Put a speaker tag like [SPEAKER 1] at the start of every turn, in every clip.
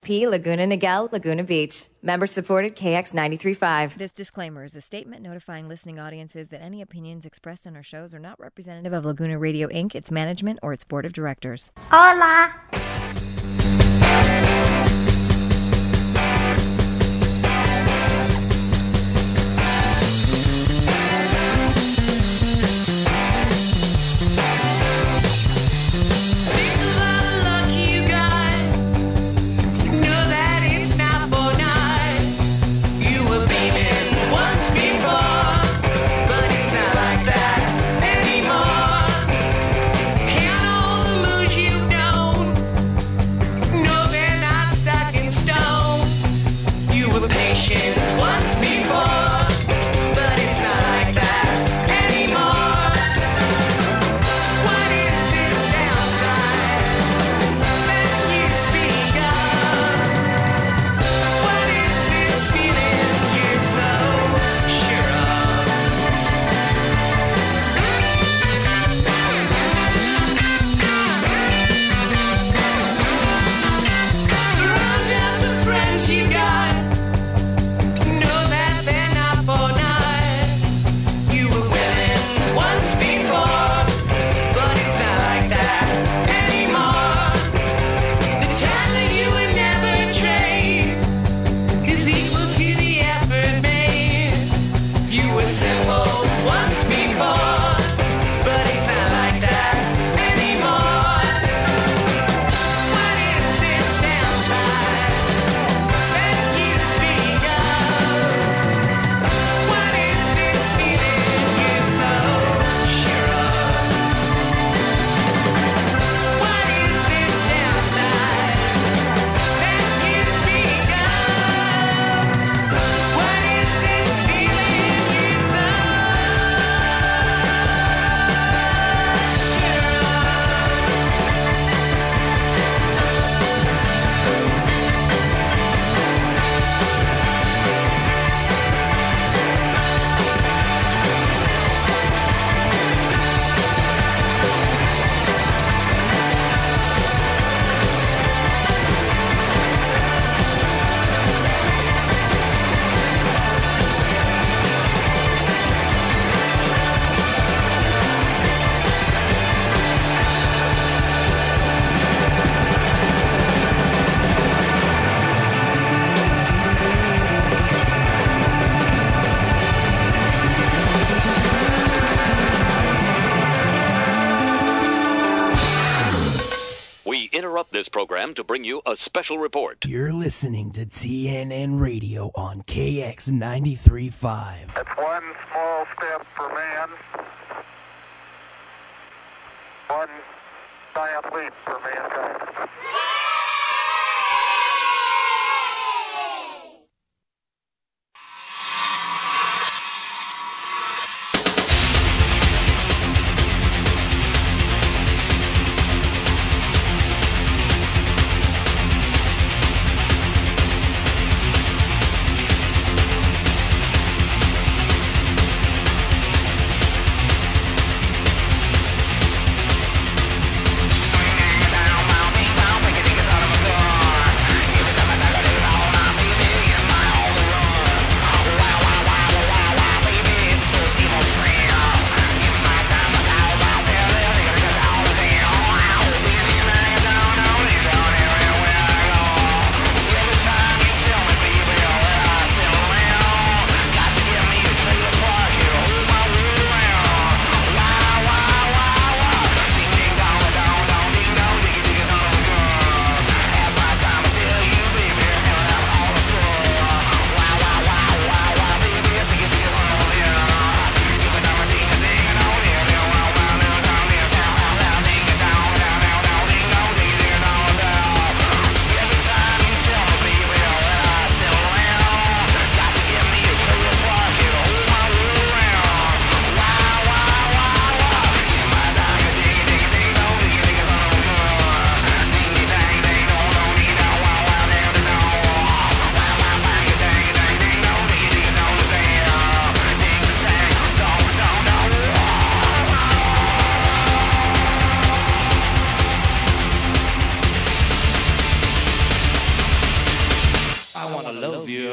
[SPEAKER 1] LSP Laguna Niguel, Laguna Beach. Member supported KX 93.5.
[SPEAKER 2] This disclaimer is a statement notifying listening audiences that any opinions expressed on our shows are not representative of Laguna Radio Inc., its management, or its board of directors.
[SPEAKER 3] Hola!
[SPEAKER 4] This program to bring you a special report.
[SPEAKER 5] You're listening to TNN Radio on KX 93.5.
[SPEAKER 6] That's one small step for man, one giant leap for mankind.
[SPEAKER 7] Down,
[SPEAKER 3] love you.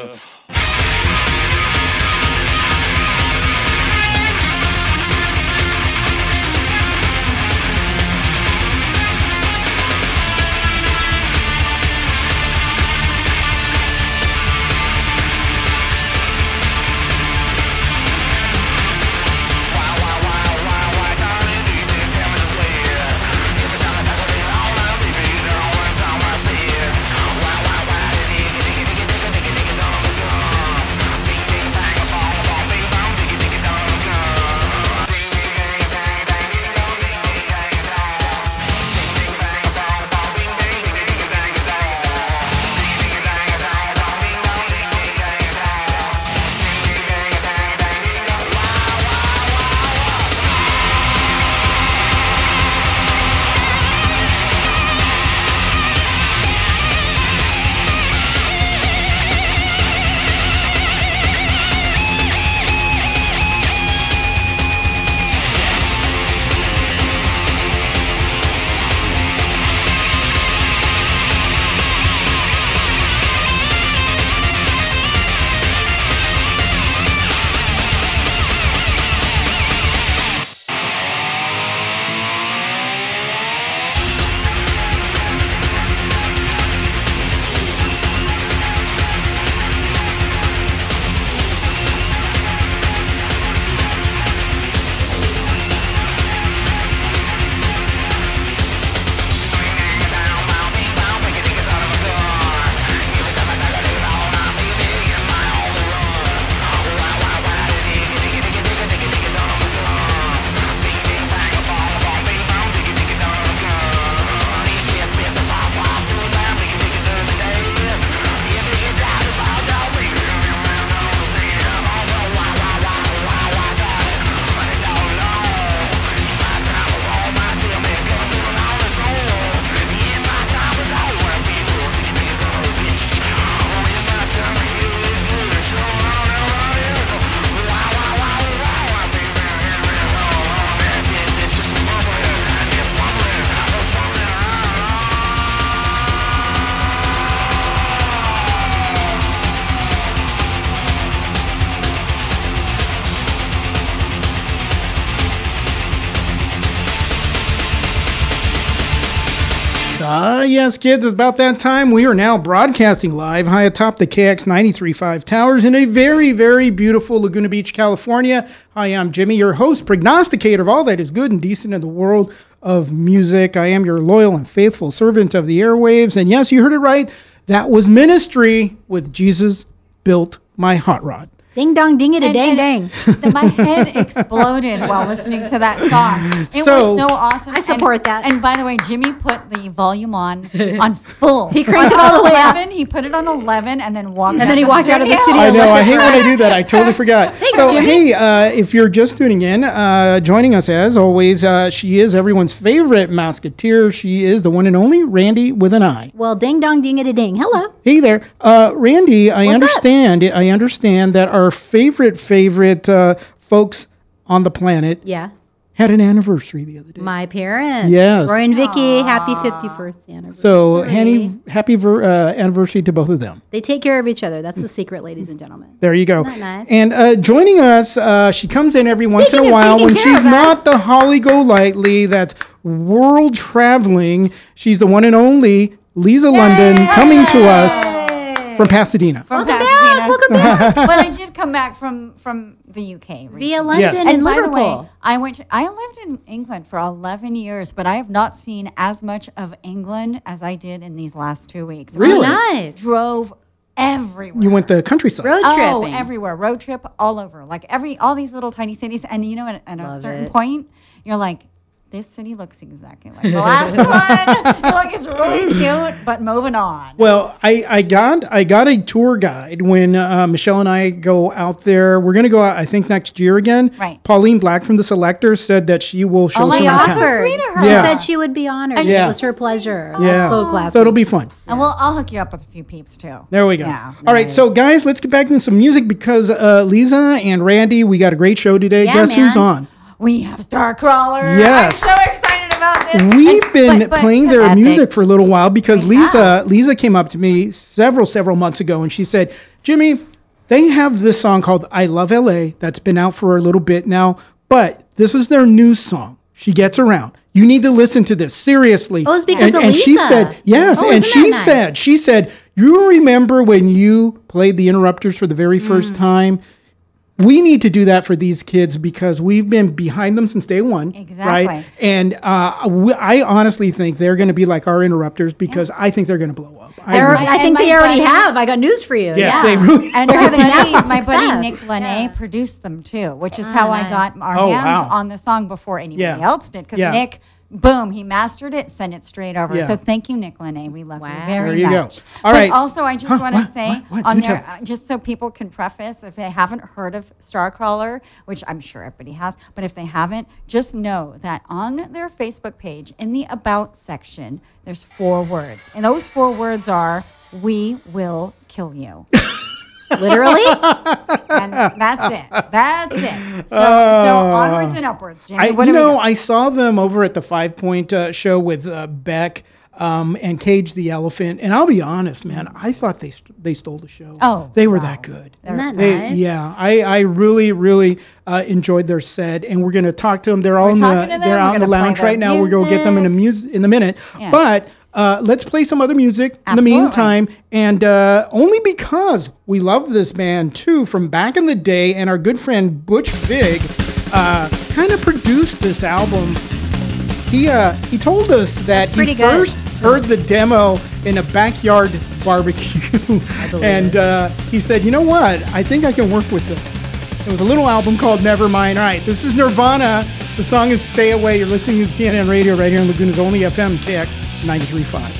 [SPEAKER 7] Yes, kids, it's about that time. We are now broadcasting live high atop the KX 93.5 towers in a very, very beautiful Laguna Beach, California. Hi, I'm Jimmy, your host, prognosticator of all that is good and decent in the world of music. I am your loyal and faithful servant of the airwaves. And yes, you heard it right. That was Ministry with Jesus Built My Hot Rod.
[SPEAKER 8] Ding dong, ding it a dang dang.
[SPEAKER 9] My head exploded while listening to that song. It was so awesome.
[SPEAKER 8] I support that.
[SPEAKER 9] And by the way, Jimmy put the volume on full.
[SPEAKER 8] He cranked it all the way up.
[SPEAKER 9] He put it on 11 and then walked.
[SPEAKER 8] And then he walked out of the studio.
[SPEAKER 7] I know. I hate when I do that. I totally forgot.
[SPEAKER 8] Thanks,
[SPEAKER 7] so
[SPEAKER 8] Jimmy.
[SPEAKER 7] hey, if you're just tuning in, joining us as always, she is everyone's favorite Musketeer. She is the one and only Randy with an I.
[SPEAKER 8] Well, ding dong, ding it a ding. Hello.
[SPEAKER 7] Hey there, Randy. I
[SPEAKER 8] What's
[SPEAKER 7] understand. I understand that our favorite folks on the planet had an anniversary the other day.
[SPEAKER 8] My parents.
[SPEAKER 7] Yes.
[SPEAKER 8] Roy and Vicky, happy 51st anniversary.
[SPEAKER 7] So, happy anniversary to both of them.
[SPEAKER 8] They take care of each other. That's the secret, ladies and gentlemen.
[SPEAKER 7] There you go.
[SPEAKER 8] Isn't that nice?
[SPEAKER 7] And joining us, she comes in every once in a while when she's not the Holly Golightly that's world traveling. She's the one and only Lisa London coming to us from Pasadena.
[SPEAKER 9] Welcome back.
[SPEAKER 8] But
[SPEAKER 9] I did come back from the UK recently.
[SPEAKER 8] Via London and
[SPEAKER 9] by
[SPEAKER 8] Liverpool.
[SPEAKER 9] the way, I lived in England for 11 years, but I have not seen as much of England as I did in these last 2 weeks.
[SPEAKER 7] Really?
[SPEAKER 8] Nice.
[SPEAKER 9] Drove everywhere.
[SPEAKER 7] You went the countryside.
[SPEAKER 8] Road tripping.
[SPEAKER 9] Oh, everywhere. Road trip all over. Like all these little tiny cities. And you know, at a certain point, you're like, this city looks exactly like the last one. You're like, it's really cute, but moving on.
[SPEAKER 7] Well, I got a tour guide when Michelle and I go out there. We're going to go out, I think, next year again.
[SPEAKER 9] Right.
[SPEAKER 7] Pauline Black from The Selectors said that she will show some
[SPEAKER 9] God,
[SPEAKER 7] town.
[SPEAKER 9] so sweet of her.
[SPEAKER 8] She
[SPEAKER 7] Yeah.
[SPEAKER 8] said she would be honored.
[SPEAKER 9] And
[SPEAKER 8] It
[SPEAKER 7] yeah.
[SPEAKER 8] was her pleasure.
[SPEAKER 7] Yeah.
[SPEAKER 8] That's so classy.
[SPEAKER 7] So it'll be fun.
[SPEAKER 9] And I'll hook you up with a few peeps, too.
[SPEAKER 7] There we go.
[SPEAKER 9] Yeah,
[SPEAKER 7] All right, so guys, let's get back into some music because Lisa and Randy, we got a great show today.
[SPEAKER 8] Yeah,
[SPEAKER 7] Guess who's
[SPEAKER 8] man.
[SPEAKER 7] on?
[SPEAKER 9] We have Starcrawler.
[SPEAKER 7] Yes.
[SPEAKER 9] I'm so excited about
[SPEAKER 7] We've been
[SPEAKER 9] but-
[SPEAKER 7] playing their
[SPEAKER 8] Epic.
[SPEAKER 7] music for a little while because
[SPEAKER 9] We have.
[SPEAKER 7] Lisa came up to me several months ago and she said, Jimmy, they have this song called I Love LA that's been out for a little bit now, but this is their new song. She gets around. You need to listen to this seriously.
[SPEAKER 8] Oh, it's because of
[SPEAKER 7] and she
[SPEAKER 8] Lisa.
[SPEAKER 7] said, yes,
[SPEAKER 8] Oh,
[SPEAKER 7] and
[SPEAKER 8] isn't that nice?
[SPEAKER 7] she said, you remember when you played the Interrupters for the very first time? We need to do that for these kids because we've been behind them since day one.
[SPEAKER 9] Exactly.
[SPEAKER 7] Right? And I honestly think they're going to be like our Interrupters because I think they're going to blow up.
[SPEAKER 8] I think
[SPEAKER 9] And
[SPEAKER 8] they
[SPEAKER 9] my
[SPEAKER 8] already
[SPEAKER 9] buddy-
[SPEAKER 8] have. I got news for you.
[SPEAKER 7] Yes,
[SPEAKER 8] Yeah.
[SPEAKER 7] they really
[SPEAKER 9] And
[SPEAKER 8] They're
[SPEAKER 9] my
[SPEAKER 8] having massive
[SPEAKER 9] buddy
[SPEAKER 8] success.
[SPEAKER 9] Nick Lene produced them too, which is how I
[SPEAKER 8] nice.
[SPEAKER 9] got our
[SPEAKER 7] Oh,
[SPEAKER 9] hands
[SPEAKER 7] wow.
[SPEAKER 9] on the song before anybody
[SPEAKER 7] Yeah.
[SPEAKER 9] else did. Because
[SPEAKER 7] Yeah.
[SPEAKER 9] Nick, boom, he mastered it, sent it straight over.
[SPEAKER 7] Yeah.
[SPEAKER 9] So thank you, Nick Lene. We love you
[SPEAKER 8] Wow.
[SPEAKER 9] very
[SPEAKER 7] There you go.
[SPEAKER 9] much.
[SPEAKER 7] All
[SPEAKER 9] but
[SPEAKER 7] right.
[SPEAKER 9] also, I just want to say
[SPEAKER 7] what?
[SPEAKER 9] on
[SPEAKER 7] Do
[SPEAKER 9] there,
[SPEAKER 7] tell.
[SPEAKER 9] just so people can preface, if they haven't heard of Starcrawler, which I'm sure everybody has, but if they haven't, just know that on their Facebook page, in the About section, there's 4 words. And those 4 words are, we will kill you.
[SPEAKER 8] Literally?
[SPEAKER 9] And that's it. That's it. So onwards and upwards, Jimmy. What do we got?
[SPEAKER 7] I saw them over at the 5 Point show with Beck and Cage the Elephant, and I'll be honest, man, I thought they stole the show.
[SPEAKER 9] Oh,
[SPEAKER 7] they were
[SPEAKER 9] wow.
[SPEAKER 7] that good.
[SPEAKER 8] Isn't that
[SPEAKER 7] They-
[SPEAKER 8] nice?
[SPEAKER 7] Yeah, I really enjoyed their set, and we're going to talk to them. They're all
[SPEAKER 9] talking to them.
[SPEAKER 7] they're
[SPEAKER 9] We're
[SPEAKER 7] out in the
[SPEAKER 9] gonna play
[SPEAKER 7] lounge
[SPEAKER 9] their
[SPEAKER 7] right now. We're going to get them in a minute.
[SPEAKER 9] Yeah.
[SPEAKER 7] But let's play some other music in the
[SPEAKER 9] Absolutely.
[SPEAKER 7] meantime, and only because we love this band too from back in the day, and our good friend Butch Vig kind of produced this album. He told us that he
[SPEAKER 8] pretty good.
[SPEAKER 7] first heard the demo in a backyard barbecue, and he said, "You know what? I think I can work with this." It was a little album called Nevermind. All right, this is Nirvana. The song is "Stay Away." You're listening to TNN Radio right here on Laguna's only FM, KX 93.5.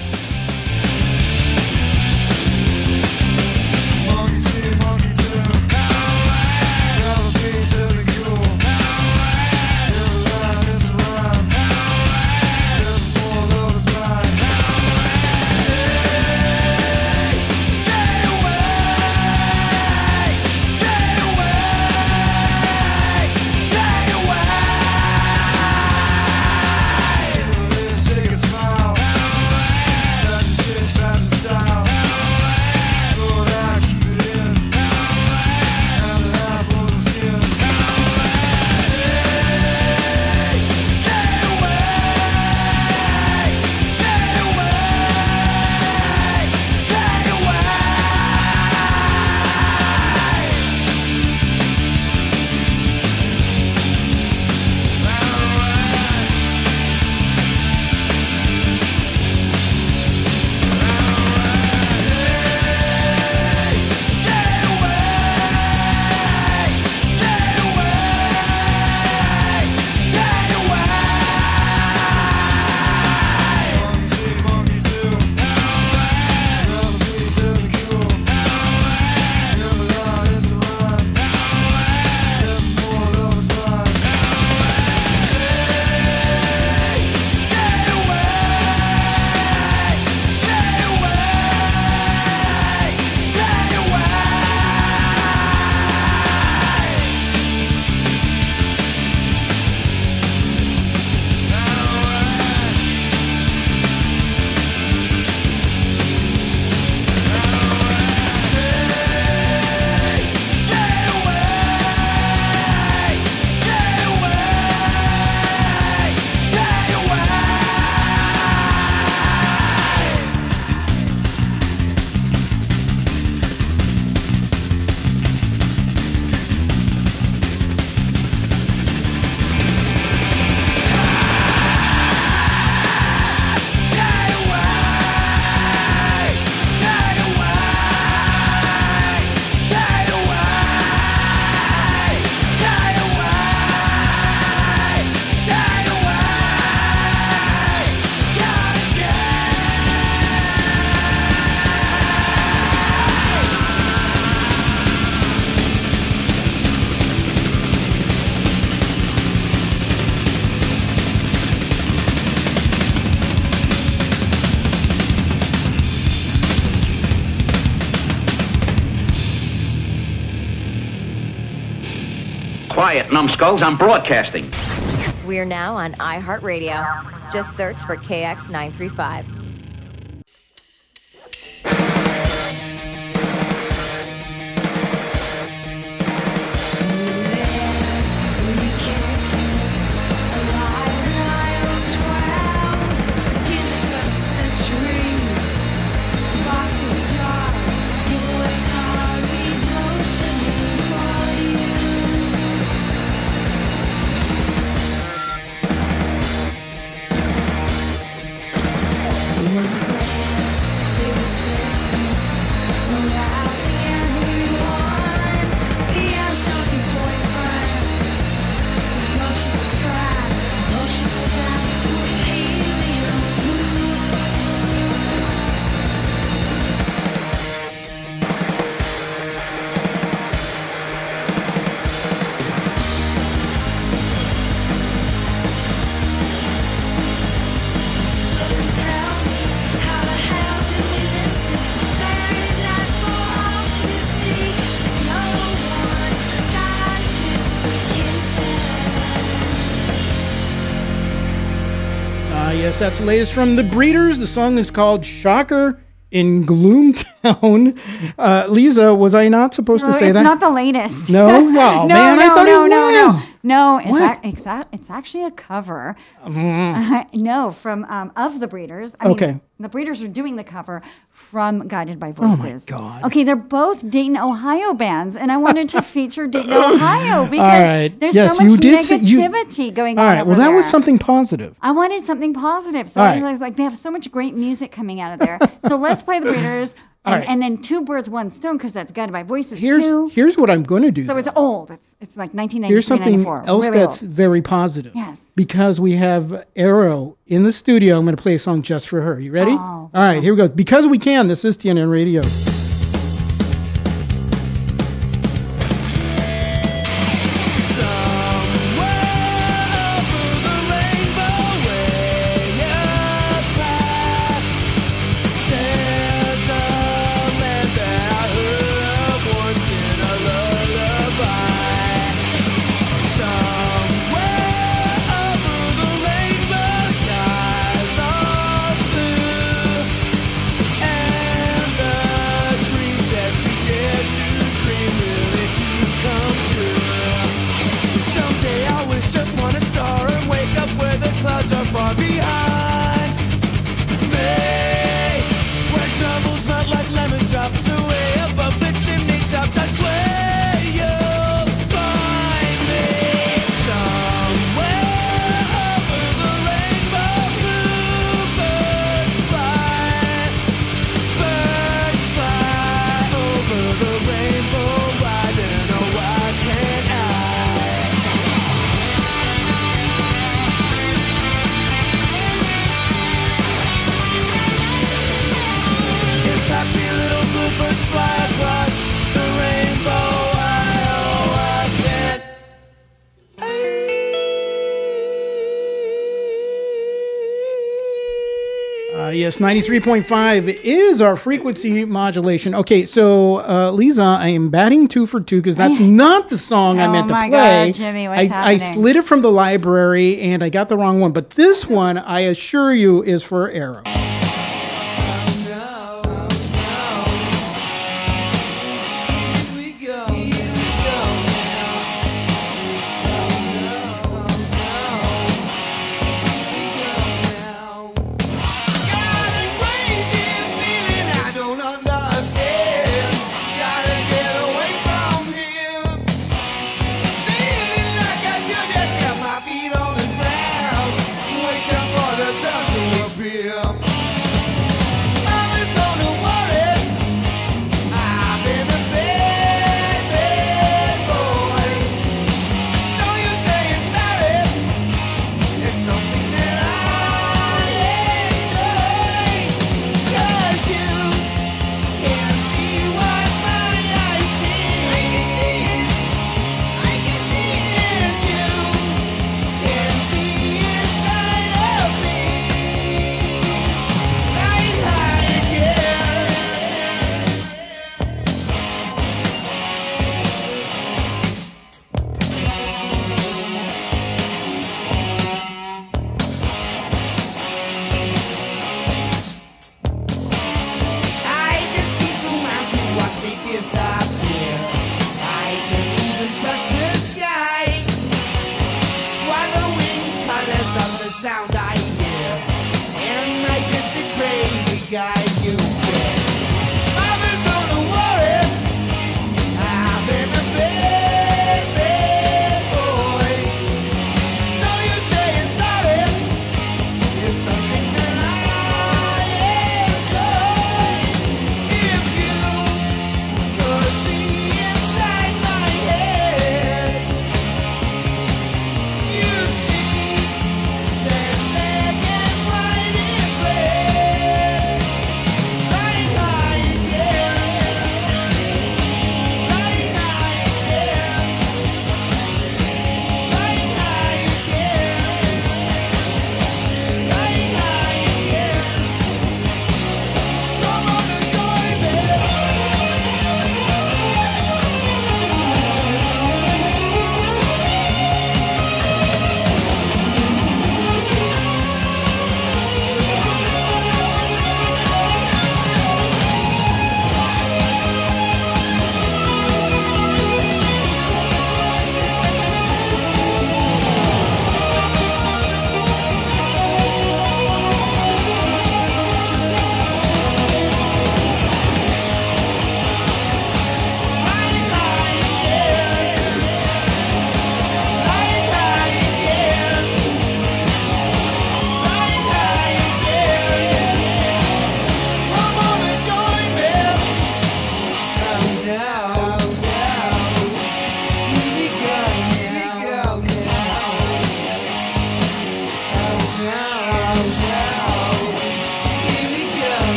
[SPEAKER 3] Quiet, numbskulls, I'm broadcasting.
[SPEAKER 1] We're now on iHeartRadio. Just search for KX935.
[SPEAKER 7] Yes, that's the latest from The Breeders. The song is called Shocker in Gloomtown. Lisa, was I not supposed to say that?
[SPEAKER 9] It's not the latest.
[SPEAKER 7] No? Oh,
[SPEAKER 9] no,
[SPEAKER 7] man, I thought it was.
[SPEAKER 9] No,
[SPEAKER 7] What?
[SPEAKER 9] it's actually a cover. No, from of The Breeders. I mean,
[SPEAKER 7] Okay.
[SPEAKER 9] The Breeders are doing the cover from Guided by Voices.
[SPEAKER 7] Oh, my God.
[SPEAKER 9] Okay, they're both Dayton, Ohio bands, and I wanted to feature Dayton, Ohio because
[SPEAKER 7] All right.
[SPEAKER 9] there's
[SPEAKER 7] Yes,
[SPEAKER 9] so much
[SPEAKER 7] you did say-
[SPEAKER 9] negativity going
[SPEAKER 7] All
[SPEAKER 9] on
[SPEAKER 7] right,
[SPEAKER 9] over
[SPEAKER 7] well, that
[SPEAKER 9] there.
[SPEAKER 7] was something positive.
[SPEAKER 9] I wanted something positive. So
[SPEAKER 7] All
[SPEAKER 9] I
[SPEAKER 7] right.
[SPEAKER 9] was like, they have so much great music coming out of there. So let's play The Breeders.
[SPEAKER 7] All right.
[SPEAKER 9] And then Two Birds, One Stone, because that's Guided by Voices too.
[SPEAKER 7] Here's what I'm going to do.
[SPEAKER 9] So it's old. It's like 1993,
[SPEAKER 7] Here's something
[SPEAKER 9] 94.
[SPEAKER 7] else
[SPEAKER 9] Really
[SPEAKER 7] that's
[SPEAKER 9] old.
[SPEAKER 7] very positive.
[SPEAKER 9] Yes.
[SPEAKER 7] Because we have Arrow in the studio. I'm going to play a song just for her. You ready?
[SPEAKER 9] Oh,
[SPEAKER 7] All right, here we go. Because we can. This is TNN Radio. Yes, 93.5 is our frequency modulation. Okay, so Lisa, I am batting 2 for 2 because that's not the song I meant to play.
[SPEAKER 9] Oh my God, Jimmy, what's
[SPEAKER 7] I
[SPEAKER 9] happening?
[SPEAKER 7] slid it from the library and I got the wrong one, but this one, I assure you, is for Arrow.
[SPEAKER 3] Waiting for the sun to appear.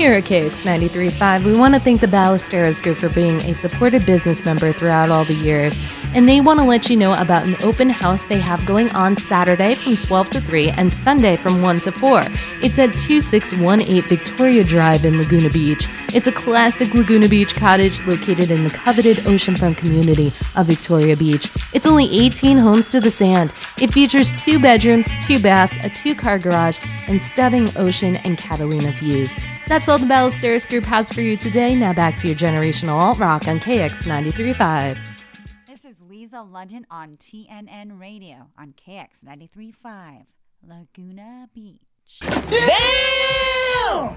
[SPEAKER 3] Here at KX93.5, we want to thank the Ballesteros Group for being a supported business member throughout all the years. And they want to let you know about an open house they have going on Saturday from 12 to 3 and Sunday from 1 to 4. It's at 2618 Victoria Drive in Laguna Beach. It's a classic Laguna Beach cottage located in the coveted oceanfront community of Victoria Beach. It's only 18 homes to the sand. It features 2 bedrooms, 2 baths, a 2-car garage, and stunning ocean and Catalina views. That's all the Ballesteros Group has for you today. Now back to your generational alt rock on KX93.5.
[SPEAKER 9] This is Lisa London on TNN Radio on KX 93.5, Laguna Beach.
[SPEAKER 5] Damn!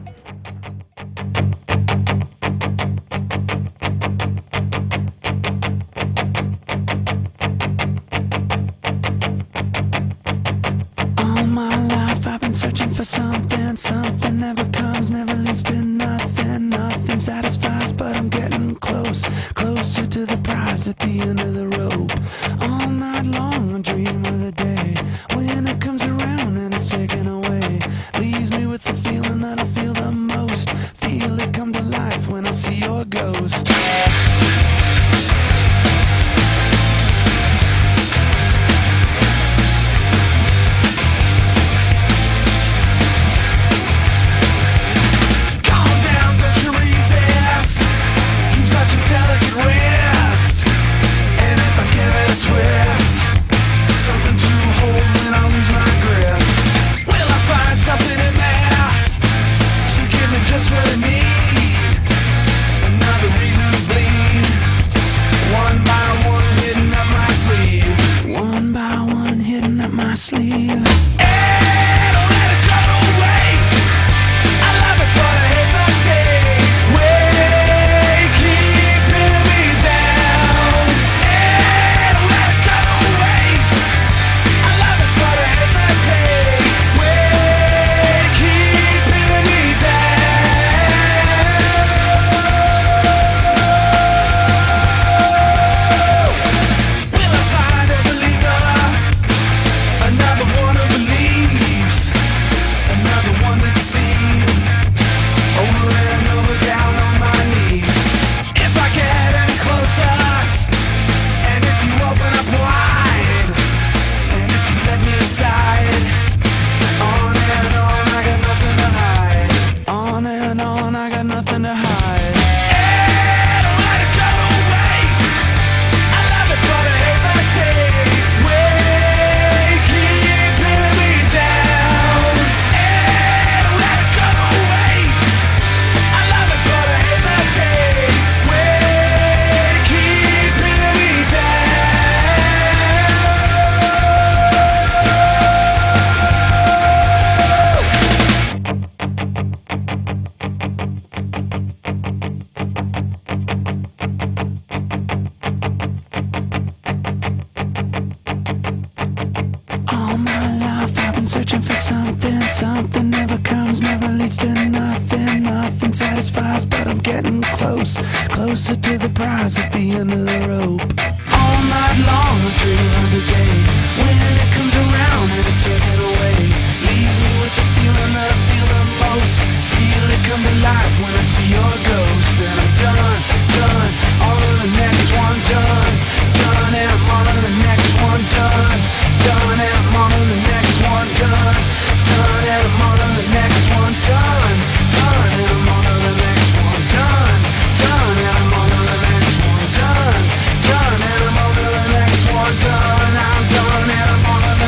[SPEAKER 10] All my life I've been searching for something. Something never comes, never leads to nothing. Nothing satisfies, but I'm getting close. Closer to the prize at the end of the rope. All night long I dream of the day when it comes around and it's taken away. Leaves me with the feeling that I feel the most. Feel it come to life when I see your ghost. Twist, something to hold when I lose my grip. Will I find something in there to give me just what I need? Another reason to bleed. One by one hidden up my sleeve. One by one hidden up my sleeve. Hey, don't let it go to waste. I love it, but I hate the taste. Way keeping me down. Something never comes, never leads to nothing. Nothing satisfies, but I'm getting close. Closer to the prize at the end of the rope. All night long I dream of the day when it comes around and it's taken away. Leaves me with the feeling that I feel the most. Feel it come to life when I see your ghost. Then I'm done, done, on to the next one. Done, done, and I'm on to the next one. Done, done, and I'm on to the next one. Done, done, and I'm on to the next one. Done, done, and I'm on to the next one. Done, done, and I'm on to the next one. Done, done, and I'm on to the next one. Done, I'm done, and I'm on to the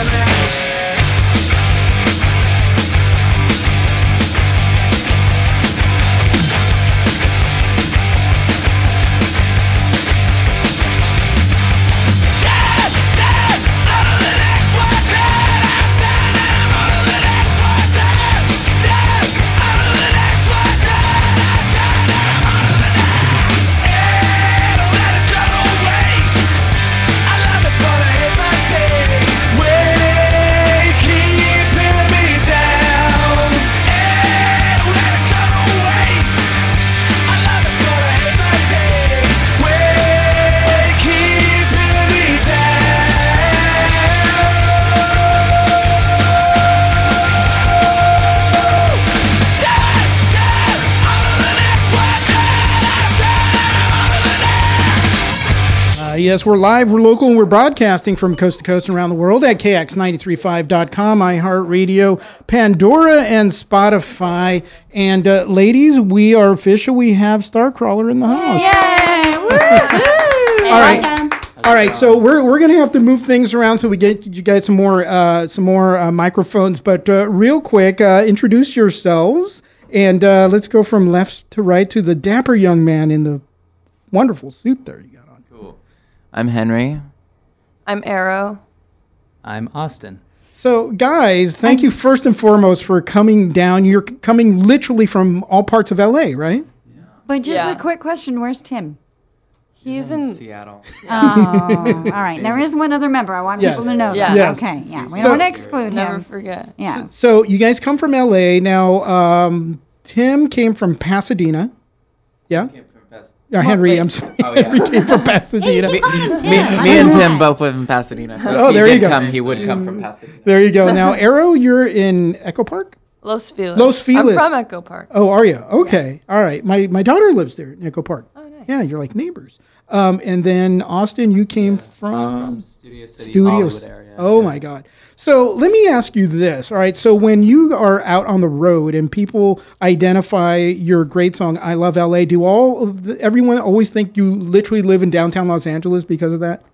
[SPEAKER 7] Yes, we're live, we're local, and we're broadcasting from coast to coast and around the world at KX935.com, iHeartRadio, Pandora, and Spotify. And ladies, we are official. We have Starcrawler in the house.
[SPEAKER 9] Yay! Woo!
[SPEAKER 7] All right. All right, so we're going to have to move things around so we get you guys some more microphones. But real quick, introduce yourselves, and let's go from left to right to the dapper young man in the wonderful suit there you got on.
[SPEAKER 11] Cool. I'm Henry.
[SPEAKER 12] I'm Arrow.
[SPEAKER 13] I'm Austin.
[SPEAKER 7] So, guys, thank you first and foremost for coming down. You're coming literally from all parts of LA, right?
[SPEAKER 9] Yeah. But just a quick question: where's Tim?
[SPEAKER 12] He's in
[SPEAKER 11] Seattle.
[SPEAKER 9] Oh, all right. There is one other member. I want people to know that.
[SPEAKER 7] Yes.
[SPEAKER 9] Okay, yeah. We don't want to exclude him.
[SPEAKER 12] Never forget.
[SPEAKER 9] Yeah.
[SPEAKER 7] So, you guys come from LA. Now, Tim came from Pasadena. Yeah? Henry, I'm sorry.
[SPEAKER 11] Oh, yeah.
[SPEAKER 7] Henry came from Pasadena.
[SPEAKER 11] me and Tim both live in Pasadena. So
[SPEAKER 7] there you go.
[SPEAKER 11] He would come from Pasadena.
[SPEAKER 7] There you go. Now, Arrow, you're in Echo Park?
[SPEAKER 12] Los Feliz.
[SPEAKER 7] Los Feliz.
[SPEAKER 12] I'm from Echo Park.
[SPEAKER 7] Oh, are you? Okay. Yeah. All right. My daughter lives there in Echo Park.
[SPEAKER 12] Oh, nice.
[SPEAKER 7] Yeah, you're like neighbors. And then, Austin, you came from
[SPEAKER 13] Studio City, Hollywood area.
[SPEAKER 7] Oh, my God. So let me ask you this. All right. So when you are out on the road and people identify your great song, I Love LA, do everyone always think you literally live in downtown Los Angeles because of that?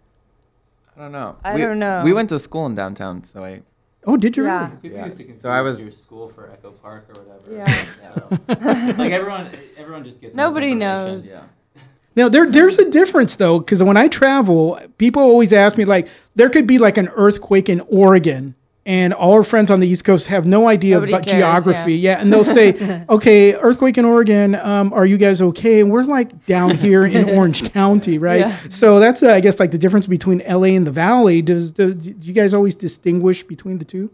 [SPEAKER 11] I don't know.
[SPEAKER 12] I don't know.
[SPEAKER 11] We went to school in downtown, so I...
[SPEAKER 7] Oh, did you
[SPEAKER 12] Yeah.
[SPEAKER 7] really?
[SPEAKER 13] People used to confuse
[SPEAKER 11] So I was-
[SPEAKER 13] your school for Echo Park or whatever.
[SPEAKER 12] Yeah.
[SPEAKER 13] So it's like everyone just gets
[SPEAKER 12] Nobody
[SPEAKER 13] misinformation.
[SPEAKER 12] knows.
[SPEAKER 13] Yeah.
[SPEAKER 7] Now, there's a difference, though, because when I travel, people always ask me, like, there could be, like, an earthquake in Oregon, and all our friends on the East Coast have no idea
[SPEAKER 12] Nobody
[SPEAKER 7] about
[SPEAKER 12] cares,
[SPEAKER 7] geography.
[SPEAKER 12] yeah.
[SPEAKER 7] Yeah, and they'll say, okay, earthquake in Oregon, are you guys okay? And we're, like, down here in Orange County, right?
[SPEAKER 12] Yeah.
[SPEAKER 7] So that's, I guess, like, the difference between L.A. and the Valley. Do you guys always distinguish between the two?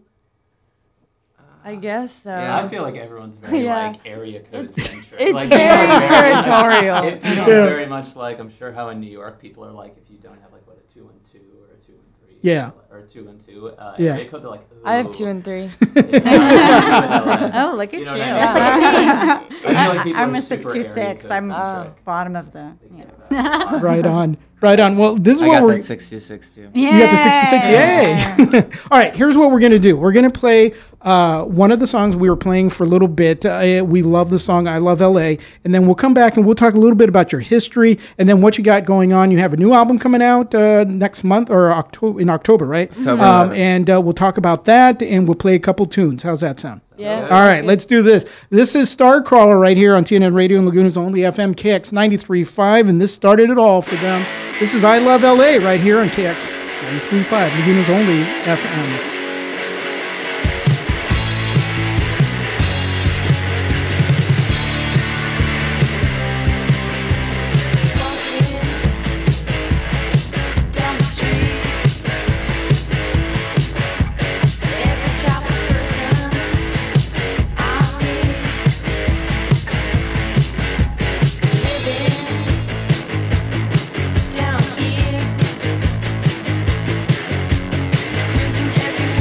[SPEAKER 12] I guess so.
[SPEAKER 13] Yeah, I feel like everyone's very
[SPEAKER 12] Yeah.
[SPEAKER 13] like area code centric.
[SPEAKER 12] It's
[SPEAKER 13] like,
[SPEAKER 12] very territorial.
[SPEAKER 13] It feels very much like I'm sure how in New York people are like if you don't have like what a 2 and 2 or a 2 and 3.
[SPEAKER 7] Yeah.
[SPEAKER 13] Or 2 and 2
[SPEAKER 7] Yeah.
[SPEAKER 13] area code. They're like, ooh.
[SPEAKER 12] I have 2 and 3.
[SPEAKER 9] Oh, look at you.
[SPEAKER 13] know what I mean?
[SPEAKER 9] That's like a
[SPEAKER 13] I feel like people
[SPEAKER 9] I'm
[SPEAKER 13] are
[SPEAKER 9] a
[SPEAKER 13] super
[SPEAKER 9] 626.
[SPEAKER 13] area
[SPEAKER 9] I'm
[SPEAKER 13] code-centric.
[SPEAKER 9] bottom of the. You know.
[SPEAKER 7] Right on. Right on. Well, this is
[SPEAKER 11] I
[SPEAKER 7] what
[SPEAKER 11] got
[SPEAKER 7] we're...
[SPEAKER 11] that 626 too.
[SPEAKER 7] You got the 66. Yay! All right, here's what we're going to do. We're going to play one of the songs we were playing for a little bit. We love the song I Love LA. And then we'll come back and we'll talk a little bit about your history and then what you got going on. You have a new album coming out next month or in October, right?
[SPEAKER 11] October.
[SPEAKER 7] And we'll talk about that and we'll play a couple tunes. How's that sound?
[SPEAKER 12] Yeah.
[SPEAKER 7] All right, let's do this. This is Starcrawler right here on TNN Radio and Laguna's only FM KX 93.5, and this started it all for them. This is I Love LA right here on KX 93.5, Laguna's only FM.
[SPEAKER 14] Down here, losing every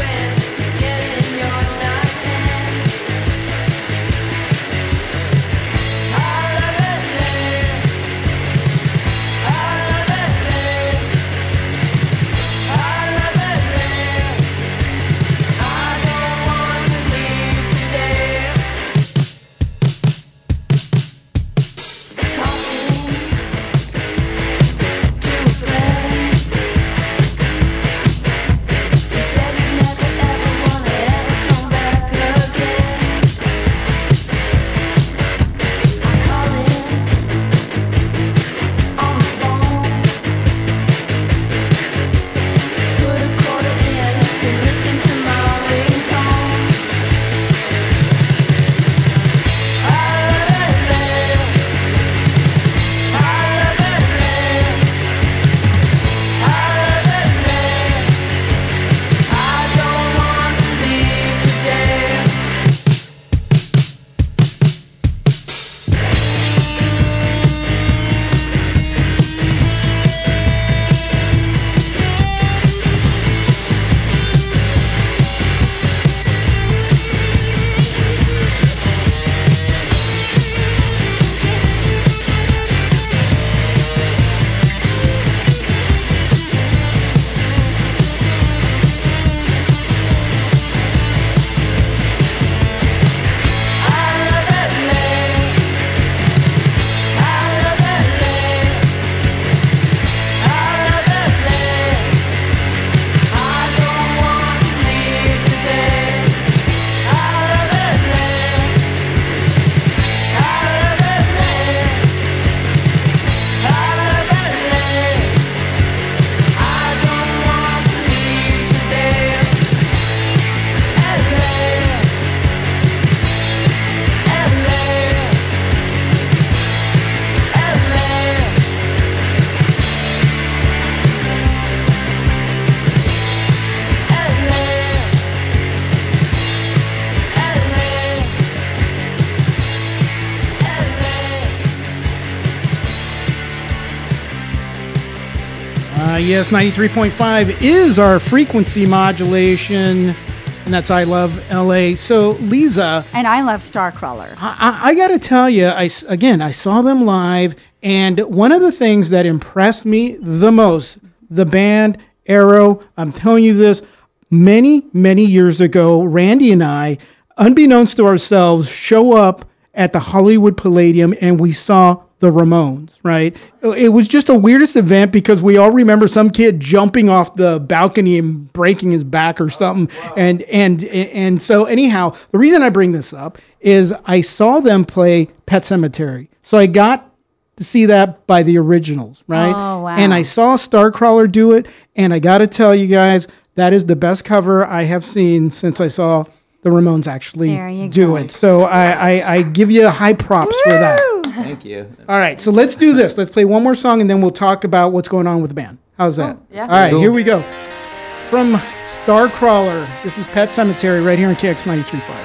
[SPEAKER 7] Yes, 93.5 is our frequency modulation, and that's I Love LA. So, Lisa.
[SPEAKER 9] And I love Starcrawler.
[SPEAKER 7] I got to tell you, I saw them live, and one of the things that impressed me the most, the band Arrow, I'm telling you this, many, many years ago, Randy and I, unbeknownst to ourselves, show up at the Hollywood Palladium, and we saw the Ramones, right? It was just the weirdest event because we all remember some kid jumping off the balcony and breaking his back or something. Wow. And so anyhow, the reason I bring this up is I saw them play Pet Sematary. So I got to see that by the originals, right?
[SPEAKER 9] Oh, wow.
[SPEAKER 7] And I saw Starcrawler do it, and I got to tell you guys, that is the best cover I have seen since I saw the Ramones actually do it. So I give you high props for that.
[SPEAKER 11] Thank you.
[SPEAKER 7] All right, so let's do this. Let's play one more song, and then we'll talk about what's going on with the band. How's that?
[SPEAKER 12] Yeah.
[SPEAKER 7] All right, here we go. From Starcrawler, this is Pet Sematary right here on KX 93.5.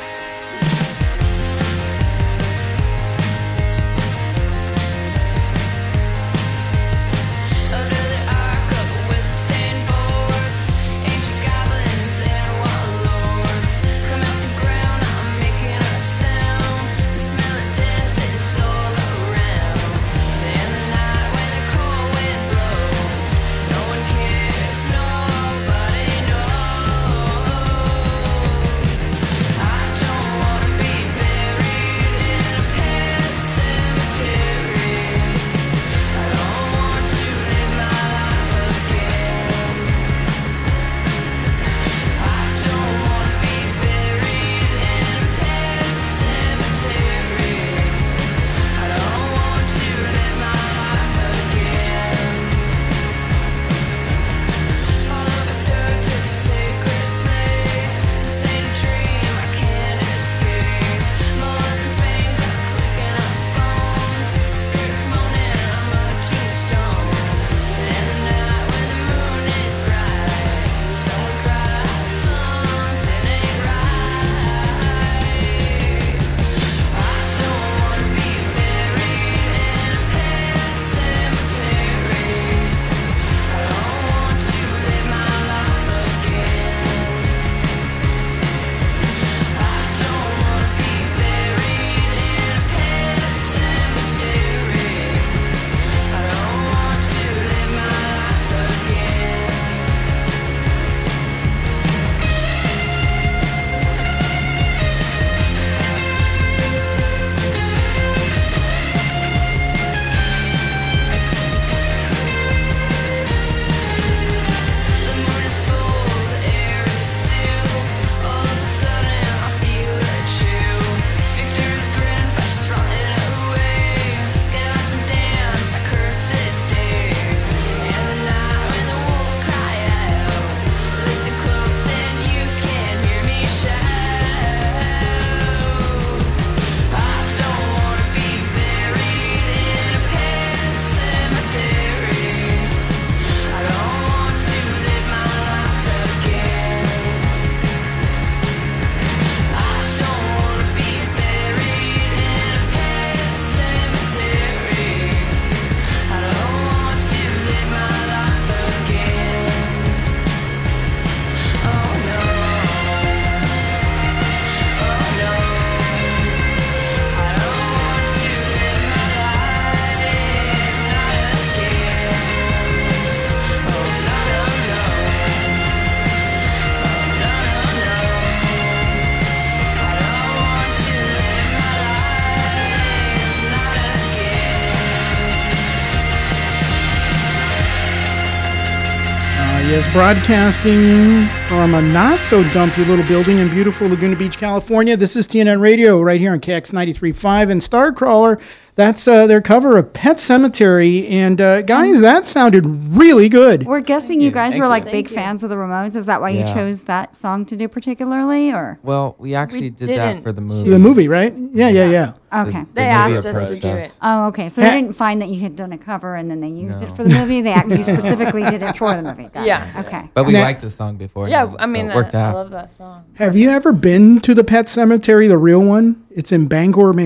[SPEAKER 7] Yes, broadcasting from a not-so-dumpy little building in beautiful Laguna Beach, California. This is TNN Radio right here on KX 93.5 and Starcrawler. That's their cover of Pet Sematary. And guys, that sounded really good.
[SPEAKER 9] We're guessing you guys were like big fans of the Ramones. Is that why you chose that song to do particularly, or?
[SPEAKER 11] Well, we actually did that for the movie.
[SPEAKER 7] The movie, right? Yeah.
[SPEAKER 9] Okay.
[SPEAKER 12] They asked us to do it.
[SPEAKER 9] Oh, okay. So they didn't find that you had done a cover and then they used it for the movie. You specifically did it for the movie. Got it. Okay.
[SPEAKER 11] But we liked the song before.
[SPEAKER 12] Yeah, I mean,
[SPEAKER 11] it worked out.
[SPEAKER 12] I love that song.
[SPEAKER 7] Have you ever been to the Pet Sematary, the real one? It's in Bangor, Maine.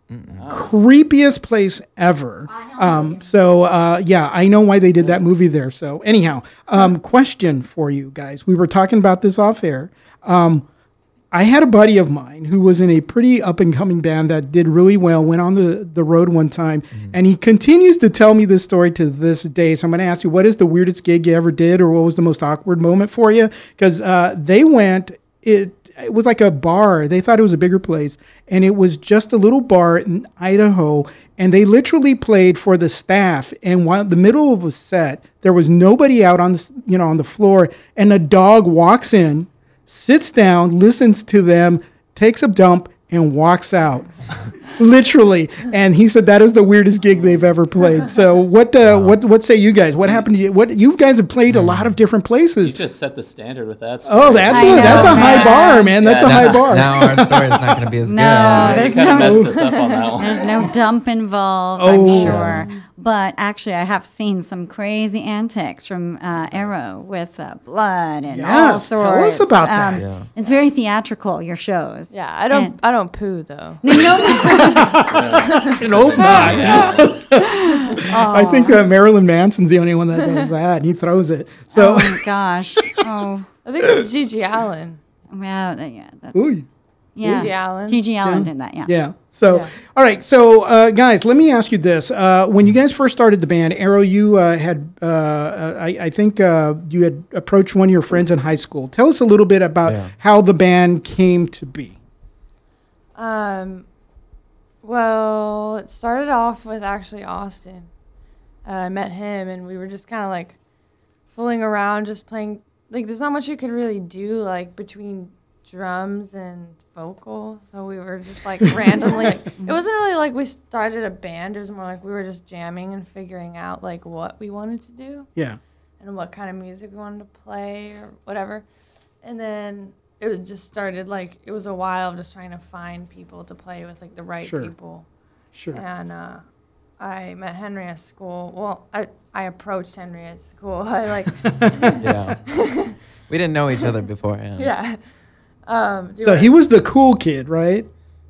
[SPEAKER 7] Creepiest place ever. Yeah, I know why they did that movie there. So anyhow, question for you guys. We were talking about this off air. I had a buddy of mine who was in a pretty up-and-coming band that did really well, went on the road one time, and he continues to tell me this story to this day. So I'm going to ask you, what is the weirdest gig you ever did, or what was the most awkward moment for you? Because they went, it was like a bar. They thought it was a bigger place, and it was just a little bar in Idaho, and they literally played for the staff. And while in the middle of a set, there was nobody out on the, on the floor, and a dog walks in, sits down, listens to them, takes a dump, and walks out. Literally. And he said that is the weirdest gig they've ever played. So what say you guys? What happened to you? What you guys have played a lot of different places.
[SPEAKER 13] You just set the standard with that story.
[SPEAKER 7] Oh, that's a high bar, man. That's a high bar.
[SPEAKER 11] Now our story is not going to be as good.
[SPEAKER 9] No, there's
[SPEAKER 13] you kind of messed us up on that one.
[SPEAKER 9] There's no dump involved, I'm sure. But actually, I have seen some crazy antics from Arrow with blood and all sorts.
[SPEAKER 7] Tell us about that.
[SPEAKER 9] It's very theatrical, your shows.
[SPEAKER 12] Yeah, I don't poo though.
[SPEAKER 7] I think Marilyn Manson's the only one that does that, and he throws it. So.
[SPEAKER 9] Oh my gosh! Oh,
[SPEAKER 12] I think it's Gigi Allen.
[SPEAKER 9] Well, yeah, that's.
[SPEAKER 7] Ooh.
[SPEAKER 9] Yeah.
[SPEAKER 12] Gigi Allen.
[SPEAKER 9] Gigi Allen did that. Yeah.
[SPEAKER 7] Yeah. So, all right. So, guys, let me ask you this: when you guys first started the band, Arrow, you had, I think, you had approached one of your friends in high school. Tell us a little bit about how the band came to be.
[SPEAKER 12] Well, it started off with actually Austin. I met him, and we were just kind of like fooling around, just playing. Like, there's not much you could really do, like, between drums and vocal. So we were just, like, randomly. It wasn't really like we started a band. It was more like we were just jamming and figuring out, like, what we wanted to do.
[SPEAKER 7] Yeah.
[SPEAKER 12] And what kind of music we wanted to play or whatever. And then it was just started, like, it was a while of just trying to find people to play with, like, the right people.
[SPEAKER 7] Sure.
[SPEAKER 12] And I met Henry at school. Well, I approached Henry at school. I, like...
[SPEAKER 11] Yeah. We didn't know each other beforehand.
[SPEAKER 12] Yeah.
[SPEAKER 7] So he was the cool kid, right?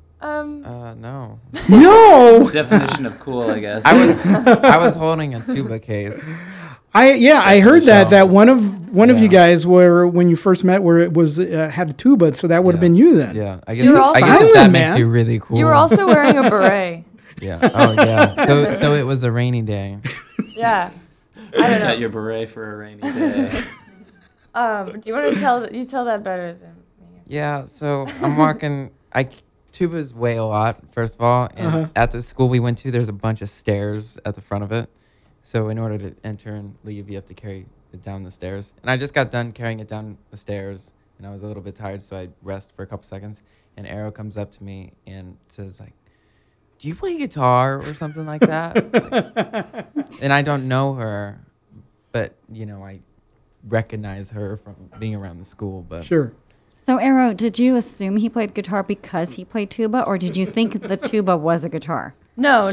[SPEAKER 11] No.
[SPEAKER 7] No!
[SPEAKER 13] Definition of cool, I guess.
[SPEAKER 11] I was holding a tuba case.
[SPEAKER 7] I heard that one of you guys when you first met where it was had a tuba, so that would have been you then.
[SPEAKER 11] Yeah, I guess that makes you really cool.
[SPEAKER 12] You were also wearing a beret.
[SPEAKER 11] Yeah. Oh yeah. So it was a rainy day.
[SPEAKER 12] Yeah.
[SPEAKER 13] I don't know. Got your beret for a rainy day.
[SPEAKER 12] Do you want to tell that better than me?
[SPEAKER 11] Yeah. So I'm walking. Tuba's weigh a lot, first of all, and at the school we went to, there's a bunch of stairs at the front of it. So in order to enter and leave, you have to carry it down the stairs. And I just got done carrying it down the stairs, and I was a little bit tired, so I rest for a couple seconds. And Arrow comes up to me and says, like, "Do you play guitar or something like that?" And I don't know her, but, I recognize her from being around the school. But
[SPEAKER 7] sure.
[SPEAKER 9] So, Arrow, did you assume he played guitar because he played tuba, or did you think the tuba was a guitar?
[SPEAKER 12] No.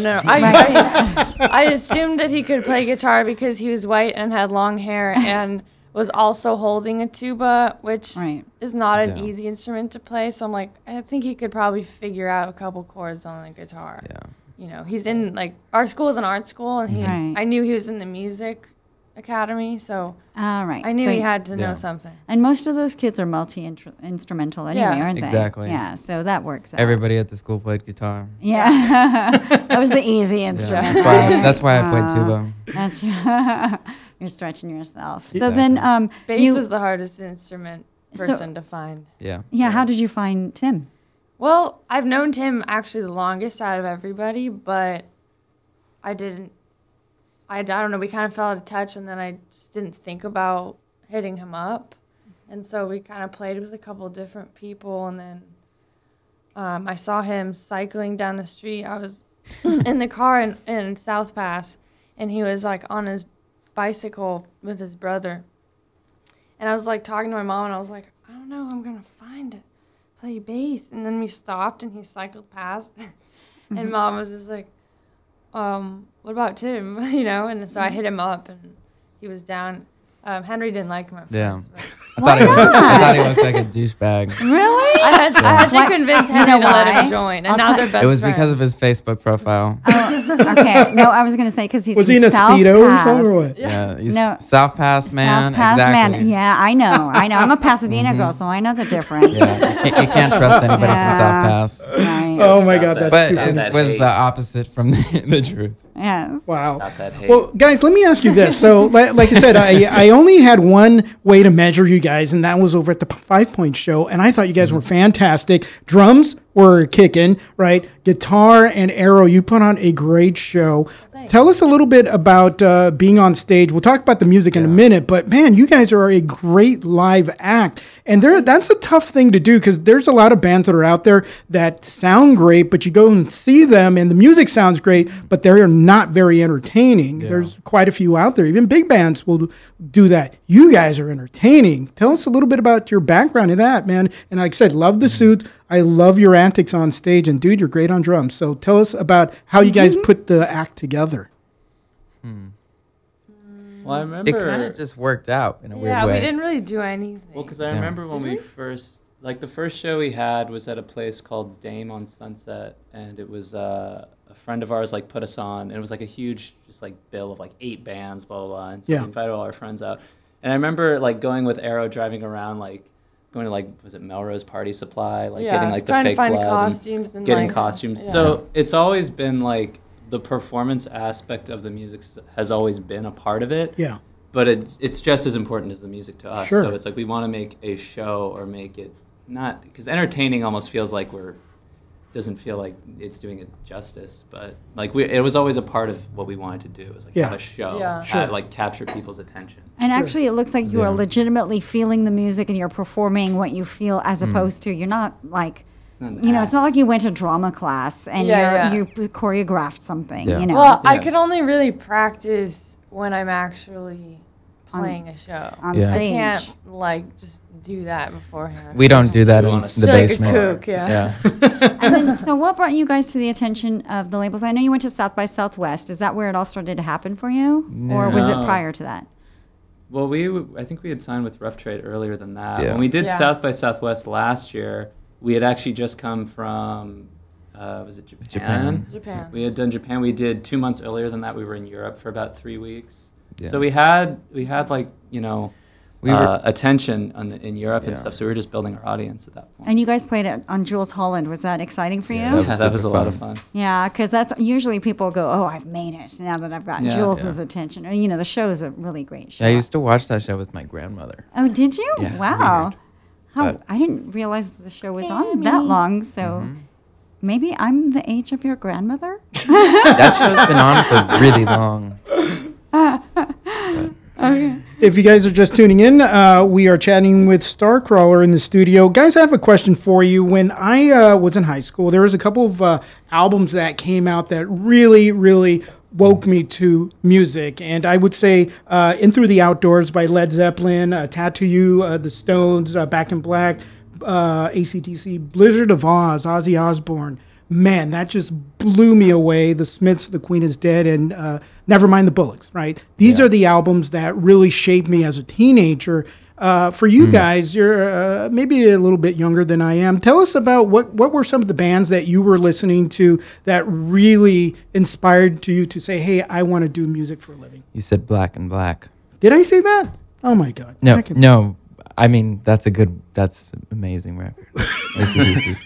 [SPEAKER 12] I assumed that he could play guitar because he was white and had long hair and was also holding a tuba, which is not an easy instrument to play. So I'm like, I think he could probably figure out a couple chords on the guitar. Yeah. He's in, like, our school is an art school, and I knew he was in the music academy, so I knew he had to know something.
[SPEAKER 9] And most of those kids are multi-instrumental anyway, aren't they?
[SPEAKER 11] Exactly.
[SPEAKER 9] Yeah, so that works out.
[SPEAKER 11] Everybody at the school played guitar.
[SPEAKER 9] Yeah. That was the easy instrument.
[SPEAKER 11] That's why I played tuba.
[SPEAKER 9] That's you're stretching yourself. So then
[SPEAKER 12] bass was the hardest instrument person to find.
[SPEAKER 11] Yeah.
[SPEAKER 9] Yeah, how did you find Tim?
[SPEAKER 12] Well, I've known Tim actually the longest out of everybody, but I don't know, we kind of fell out of touch, and then I just didn't think about hitting him up. And so we kind of played with a couple different people, and then I saw him cycling down the street. I was in the car in South Pass, and he was, like, on his bicycle with his brother. And I was, like, talking to my mom, and I was like, I don't know, I'm going to play bass. And then we stopped, and he cycled past, and Mom was just like, what about Tim? And so I hit him up, and he was down. Henry didn't like him at first.
[SPEAKER 11] Yeah. I thought he looked like a douchebag.
[SPEAKER 9] Really?
[SPEAKER 12] I had to convince Henry to let him join, and now they're best friends.
[SPEAKER 11] It was because of his Facebook profile.
[SPEAKER 9] Okay. No, I was going to say because he's
[SPEAKER 7] Was
[SPEAKER 9] from
[SPEAKER 7] he in a
[SPEAKER 9] South
[SPEAKER 7] Speedo or
[SPEAKER 9] Pass.
[SPEAKER 7] something or what?
[SPEAKER 11] Yeah, he's
[SPEAKER 9] No.
[SPEAKER 11] South Pass man.
[SPEAKER 9] South Pass
[SPEAKER 11] Exactly.
[SPEAKER 9] man. Yeah, I know. I'm a Pasadena girl, so I know the difference.
[SPEAKER 11] Yeah, you can't trust anybody from South Pass.
[SPEAKER 9] Right.
[SPEAKER 7] Oh my God, that's
[SPEAKER 11] But
[SPEAKER 7] too
[SPEAKER 11] it
[SPEAKER 7] funny.
[SPEAKER 11] was the opposite from the truth.
[SPEAKER 9] Yes.
[SPEAKER 7] Wow.
[SPEAKER 13] Stop that hate.
[SPEAKER 7] Well, guys, let me ask you this. So, like I said, I only had one way to measure you guys, and that was over at the 5 Point Show, and I thought you guys were fantastic. Drums were kicking, right? Guitar and Arrow, you put on a great show. Tell us a little bit about being on stage. We'll talk about the music in a minute, but man, you guys are a great live act. And that's a tough thing to do because there's a lot of bands that are out there that sound great, but you go and see them and the music sounds great, but they're not very entertaining. Yeah. There's quite a few out there. Even big bands will do that. You guys are entertaining. Tell us a little bit about your background in that, man. And like I said, love the suit. I love your antics on stage. And, dude, you're great on drums. So tell us about how you guys put the act together.
[SPEAKER 13] Well, I remember
[SPEAKER 11] it kind of just worked out in a weird way.
[SPEAKER 12] Yeah, we didn't really do anything.
[SPEAKER 13] Well, because I remember when we first, like the first show we had was at a place called Dame on Sunset, and it was a friend of ours like put us on, and it was like a huge just like bill of like 8 bands, blah blah blah. And so we invited all our friends out, and I remember like going with Arrow, driving around like. Going to like, was it Melrose Party Supply? Like getting like the fake blood
[SPEAKER 12] costumes and
[SPEAKER 13] getting
[SPEAKER 12] like,
[SPEAKER 13] costumes.
[SPEAKER 12] Yeah.
[SPEAKER 13] So it's always been like the performance aspect of the music has always been a part of it.
[SPEAKER 7] Yeah.
[SPEAKER 13] But it's just as important as the music to us.
[SPEAKER 7] Sure.
[SPEAKER 13] So it's like we want to make a show or make it not, because entertaining almost feels like doesn't feel like it's doing it justice, but like it was always a part of what we wanted to do. It was like have a show, like capture people's attention.
[SPEAKER 9] And actually, it looks like you are legitimately feeling the music and you're performing what you feel, as opposed to you're not like, it's not like you went to drama class and you choreographed something. You know.
[SPEAKER 12] Well, I could only really practice when I'm actually playing a show
[SPEAKER 9] on stage.
[SPEAKER 12] I can't like just do that beforehand.
[SPEAKER 11] We don't do that in the basement.
[SPEAKER 12] Like a kook, yeah.
[SPEAKER 9] And then, so what brought you guys to the attention of the labels? I know you went to South by Southwest. Is that where it all started to happen for you, or was it prior to that?
[SPEAKER 13] Well, I think we had signed with Rough Trade earlier than that.
[SPEAKER 11] Yeah.
[SPEAKER 13] When we did South by Southwest last year, we had actually just come from, was it Japan?
[SPEAKER 12] Japan.
[SPEAKER 13] We had done Japan. We did 2 months earlier than that. We were in Europe for about 3 weeks. Yeah. So we had like, attention in Europe and stuff. So we were just building our audience at that point.
[SPEAKER 9] And you guys played it on Jules Holland. Was that exciting for you?
[SPEAKER 13] Yeah, that was a lot of fun.
[SPEAKER 9] Yeah, because that's usually people go, "Oh, I've made it now that I've gotten Jules' attention." Or, the show is a really great show.
[SPEAKER 11] Yeah, I used to watch that show with my grandmother.
[SPEAKER 9] Oh, did you?
[SPEAKER 11] Yeah,
[SPEAKER 9] wow.
[SPEAKER 11] Weird.
[SPEAKER 9] I didn't realize the show was on that long. So maybe I'm the age of your grandmother.
[SPEAKER 11] That show's been on for really long.
[SPEAKER 9] Okay.
[SPEAKER 7] If you guys are just tuning in, we are chatting with Starcrawler in the studio. Guys, I have a question for you. When I was in high school, there was a couple of albums that came out that really, really woke me to music. And I would say In Through the Outdoors by Led Zeppelin, Tattoo You, The Stones, Back in Black, AC/DC, Blizzard of Oz, Ozzy Osbourne. Man, that just blew me away. The Smiths, The Queen is Dead, and Nevermind the Bullocks, right? These are the albums that really shaped me as a teenager. For you guys, you're maybe a little bit younger than I am. Tell us about what were some of the bands that you were listening to that really inspired you to say, hey, I want to do music for a living?
[SPEAKER 11] You said Black and Black.
[SPEAKER 7] Did I say that? Oh, my God.
[SPEAKER 11] No. I mean, that's amazing record. AC/DC.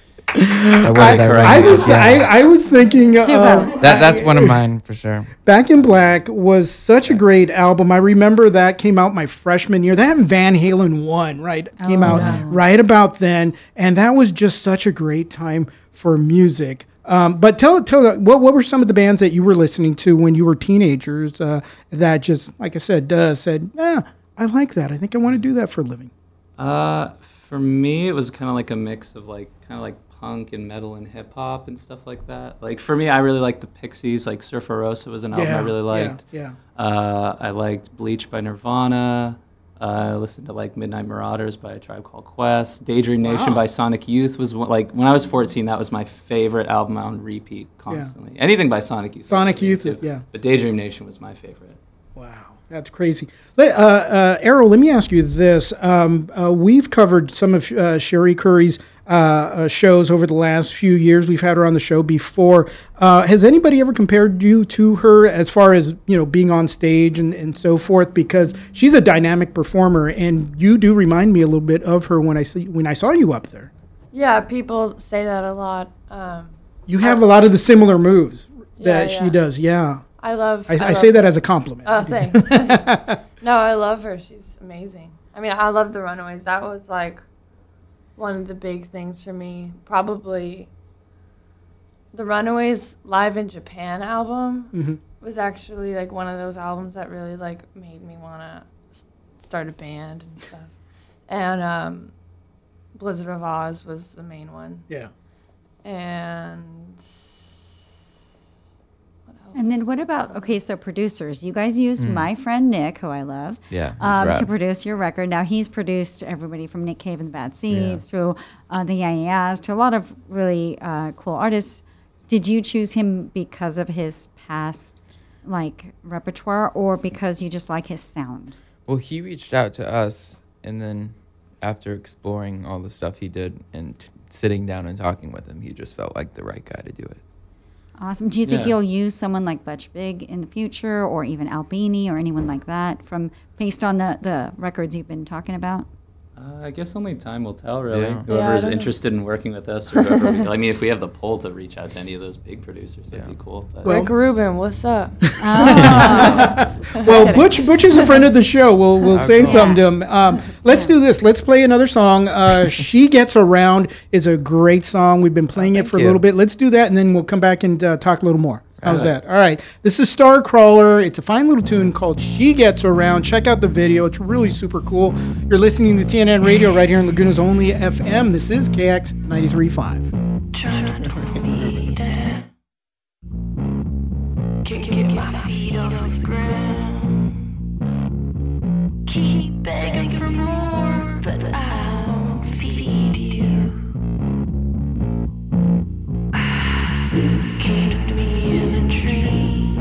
[SPEAKER 7] I was thinking
[SPEAKER 11] that's one of mine for sure.
[SPEAKER 7] Back in Black was such a great album. I remember that came out my freshman year. That and Van Halen 1, came out right about then, and that was just such a great time for music. But tell what were some of the bands that you were listening to when you were teenagers that just, like I said, said, I like that. I think I want to do that for a living.
[SPEAKER 13] For me, it was kind of like a mix of like punk and metal and hip hop and stuff like that. Like for me, I really liked the Pixies. Like Surfer Rosa was an album I really liked. I liked Bleach by Nirvana. I listened to like Midnight Marauders by A Tribe Called Quest. Daydream Nation by Sonic Youth was like when I was 14. That was my favorite album on repeat constantly. Anything by Sonic Youth.
[SPEAKER 7] Sonic Youth,
[SPEAKER 13] but Daydream Nation was my favorite.
[SPEAKER 7] Wow. That's crazy. Errol, let me ask you this. We've covered some of Sherry Curry's shows over the last few years. We've had her on the show before. Has anybody ever compared you to her as far as, being on stage and so forth? Because she's a dynamic performer, and you do remind me a little bit of her when I saw you up there.
[SPEAKER 12] Yeah, people say that a lot.
[SPEAKER 7] You have a lot of the similar moves that she does, yeah. I say that as a compliment.
[SPEAKER 12] Oh, thanks. No, I love her. She's amazing. I mean, I love the Runaways. That was like one of the big things for me. Probably the Runaways Live in Japan album was actually like one of those albums that really like made me want to start a band and stuff. And Blizzard of Oz was the main one.
[SPEAKER 7] Yeah.
[SPEAKER 9] And then what about, so producers. You guys used my friend Nick, who I love, to produce your record. Now, he's produced everybody from Nick Cave and the Bad Seeds through the Yeah-Yeahs to a lot of really cool artists. Did you choose him because of his past, repertoire, or because you just like his sound?
[SPEAKER 11] Well, he reached out to us, and then after exploring all the stuff he did and sitting down and talking with him, he just felt like the right guy to do it.
[SPEAKER 9] Awesome. Do you think you'll use someone like Butch Vig in the future, or even Albini or anyone like that, based on the records you've been talking about?
[SPEAKER 13] I guess only time will tell, really. Yeah. Whoever's interested in working with us, or whoever. If we have the pull to reach out to any of those big producers, that'd be cool. But.
[SPEAKER 12] Rick Rubin, what's up?
[SPEAKER 7] Well, Butch is a friend of the show. We'll say something to him. Let's do this. Let's play another song. She Gets Around is a great song. We've been playing it for a little bit. Let's do that, and then we'll come back and talk a little more. How's that? All right. This is Starcrawler. It's a fine little tune called She Gets Around. Check out the video. It's really super cool. You're listening to TNN Radio right here in Laguna's only FM. This is KX 93.5.
[SPEAKER 10] Trying to pull me down. Can't get my feet off the ground. Keep begging for more, but I won't feed you. Came to me in a dream,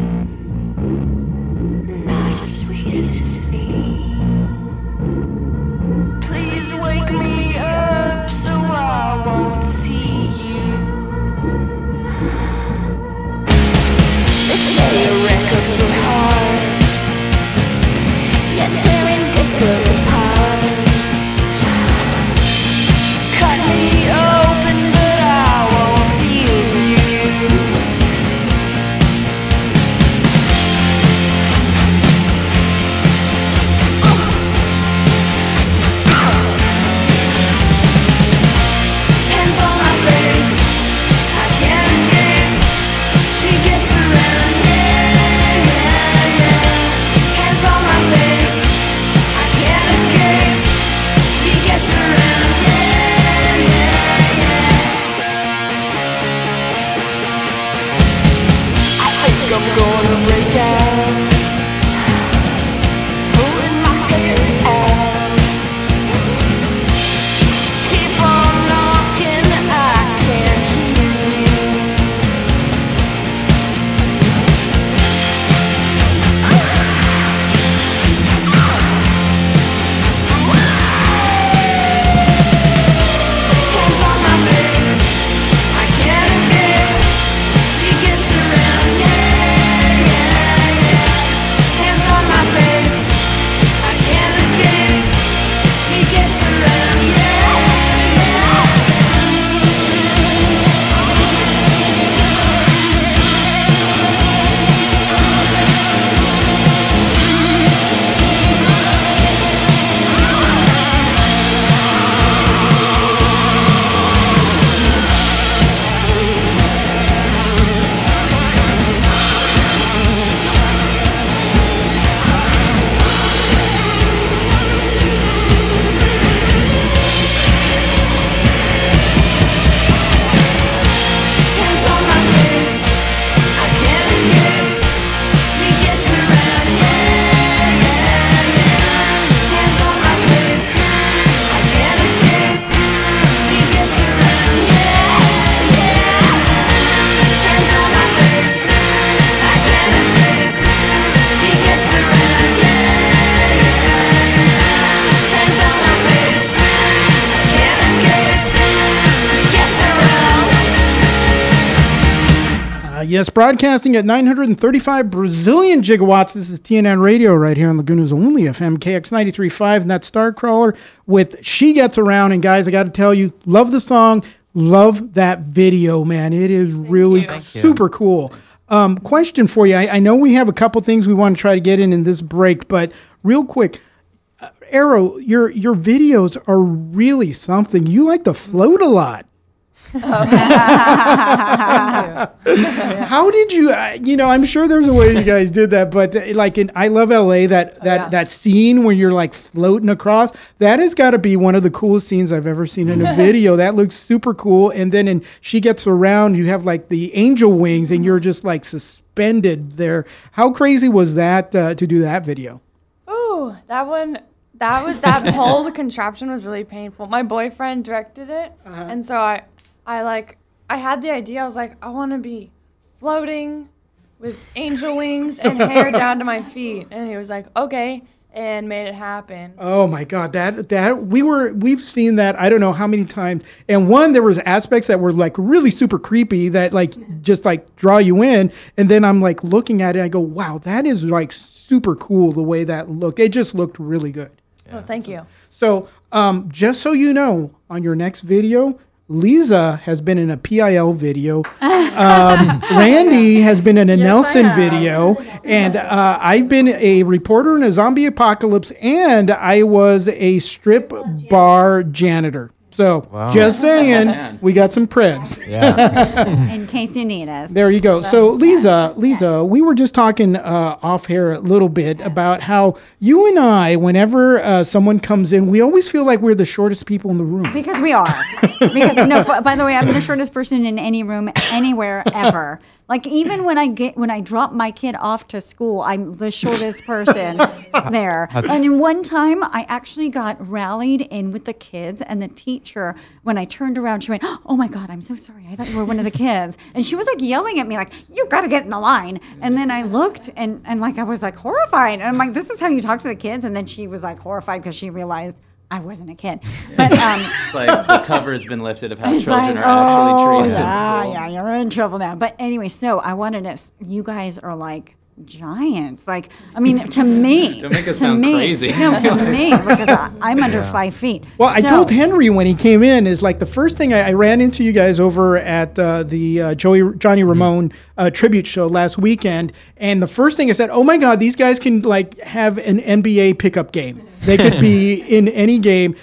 [SPEAKER 10] not as sweet as you seem. Please wake me up so I won't see you.
[SPEAKER 7] Yes, broadcasting at 935 Brazilian gigawatts. This is TNN Radio right here on Laguna's only FM, KX93.5, and that's Starcrawler with She Gets Around. And guys, I got to tell you, love the song, love that video, man. It is really super cool. Question for you. I know we have a couple things we want to try to get in this break, but real quick, Arrow, your videos are really something. You like to float a lot. How did you? I'm sure there's a way you guys did that, but like in I Love LA, that scene where you're like floating across, that has got to be one of the coolest scenes I've ever seen in a video. That looks super cool. And then in She Gets Around, you have like the angel wings, and you're just like suspended there. How crazy was that to do that video?
[SPEAKER 12] Ooh, that whole contraption was really painful. My boyfriend directed it, and so I had the idea. I was like, I want to be floating with angel wings and hair down to my feet. And he was like, okay, and made it happen.
[SPEAKER 7] Oh my God, we've seen that I don't know how many times. And one, there was aspects that were like really super creepy that like just like draw you in. And then I'm like looking at it, I go, wow, that is like super cool the way that looked. It just looked really good.
[SPEAKER 12] Yeah. Oh, thank you.
[SPEAKER 7] So just so you know, on your next video, Lisa has been in a PIL video. Randy has been in a Nelson video. And I've been a reporter in a zombie apocalypse. And I was a strip bar janitor. So just saying, we got some creds.
[SPEAKER 11] Yeah.
[SPEAKER 9] In case you need us.
[SPEAKER 7] There you go. So Lisa, we were just talking off here a little bit about how you and I, whenever someone comes in, we always feel like we're the shortest people in the room.
[SPEAKER 9] Because we are. By the way, I'm the shortest person in any room, anywhere, ever. Like even when I drop my kid off to school, I'm the shortest person there. And in one time, I actually got rallied in with the kids, and the teacher, when I turned around, she went, "Oh my God, I'm so sorry. I thought you were one of the kids." And she was like yelling at me, like, "You got to get in the line." And then I looked, and like I was like horrified, and I'm like, "This is how you talk to the kids?" And then she was like horrified because she realized I wasn't a kid. But
[SPEAKER 13] it's like the cover has been lifted of how children are actually treated in school.
[SPEAKER 9] Yeah, you're in trouble now. But anyway, so I wanted to, you guys are like giants. Like, I mean, to me.
[SPEAKER 13] Don't make us sound crazy.
[SPEAKER 9] No, to me, because I'm under 5 feet.
[SPEAKER 7] Well, I told Henry when he came in, is like the first thing I ran into you guys over at the Johnny Ramone tribute show last weekend. And the first thing I said, oh my God, these guys can like have an NBA pickup game. They could be in any game.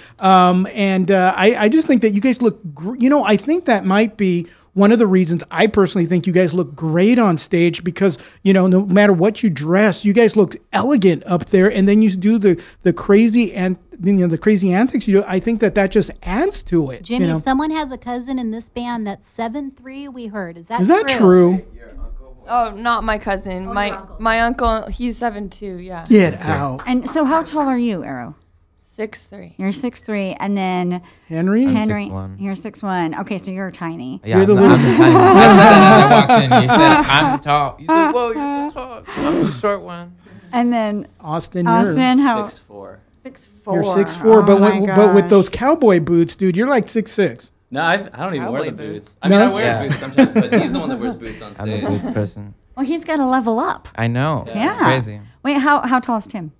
[SPEAKER 7] I just think that you guys look, I think that might be one of the reasons I personally think you guys look great on stage because, no matter what you dress, you guys look elegant up there. And then you do the crazy and the crazy antics you do. I think that just adds to it.
[SPEAKER 8] Jimmy, someone has a cousin in this band that's 7'3", we heard. Is that
[SPEAKER 7] true?
[SPEAKER 12] Oh, not my cousin. My uncle, he's 7'2", yeah.
[SPEAKER 7] Get out.
[SPEAKER 9] And so how tall are you, Arrow?
[SPEAKER 12] 6'3".
[SPEAKER 9] You're 6'3", and then
[SPEAKER 7] Henry,
[SPEAKER 11] I'm 6'1".
[SPEAKER 9] You're 6'1". Okay, so you're tiny.
[SPEAKER 11] Yeah, I'm the tiny one. I said that as I walked in. You said I'm tall. You said, "Whoa, you're so tall." So I'm the short one.
[SPEAKER 9] And then
[SPEAKER 7] Austin,
[SPEAKER 9] how?
[SPEAKER 13] 6'4".
[SPEAKER 9] 6'4".
[SPEAKER 7] You're 6'4", but with those cowboy boots, dude, you're like 6'6".
[SPEAKER 13] No, I don't even wear the boots. I mean, I wear boots sometimes, but he's the one that wears boots on stage.
[SPEAKER 11] I'm the boots person.
[SPEAKER 9] Well, he's got to level up.
[SPEAKER 11] I know.
[SPEAKER 9] Yeah.
[SPEAKER 11] It's crazy.
[SPEAKER 9] Wait, how tall is Tim?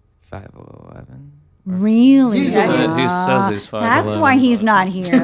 [SPEAKER 11] 5'11".
[SPEAKER 9] Really?
[SPEAKER 13] He's the one who says he's 5'11".
[SPEAKER 9] That's why he's not here.